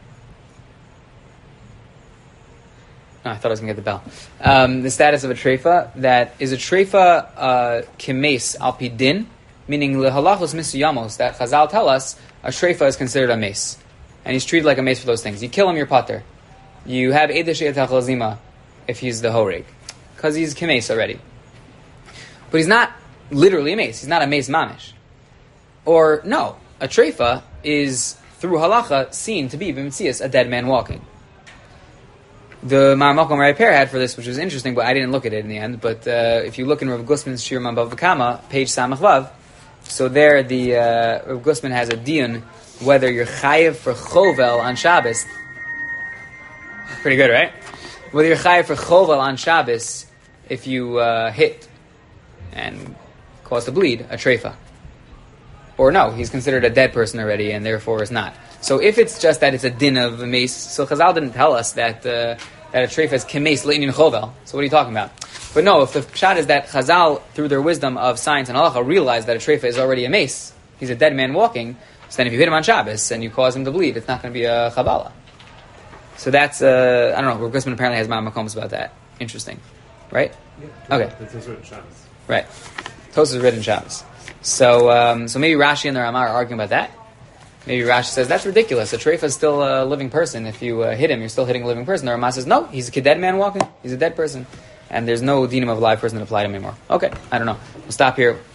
Oh, I thought I was going to get the bell. The status of a treifa, that is a treifa kemes al pi din, meaning lehalachos misuyamos, that Chazal tell us a treifa is considered a mace. And he's treated like a mace for those things. You kill him, you're pater. You have Eidah She'et HaChalzima if he's the Horeg, because he's kemes already. But he's not literally a mace. He's not a mace mamish. Or, no, a treifa is, through halacha, seen to be, b'mitzias, a dead man walking. The Ma'amakom Rai Per had for this, which was interesting, but I didn't look at it in the end, but if you look in Rav Gusman's Shir Bava Kama, page Samach Vav, so there Rav Gusman has a diun, whether you're chayiv for chovel on Shabbos. Pretty good, right? Whether you're chayiv for chovel on Shabbos, if you hit and cause to bleed, a treifa. Or no, he's considered a dead person already, and therefore is not. So if it's just that it's a din of a mace, so Chazal didn't tell us that a treifa is kemes le'inin chovel. So what are you talking about? But no, if the pshat is that Chazal, through their wisdom of science and halacha, realized that a treifa is already a mace, he's a dead man walking, so then if you hit him on Shabbos and you cause him to bleed, it's not going to be a chabala. So that's, I don't know, Rav Gusman apparently has ma'amakoms about that. Interesting. Right? Yeah. Okay. It's written Shabbos. Right. Tosas is written Shabbos. So maybe Rashi and the Ramah are arguing about that. Maybe Rashi says, that's ridiculous. A treifa is still a living person. If you hit him, you're still hitting a living person. The Ramah says, no, he's a dead man walking. He's a dead person. And there's no dinam of a live person that apply to him anymore. Okay, I don't know. We'll stop here.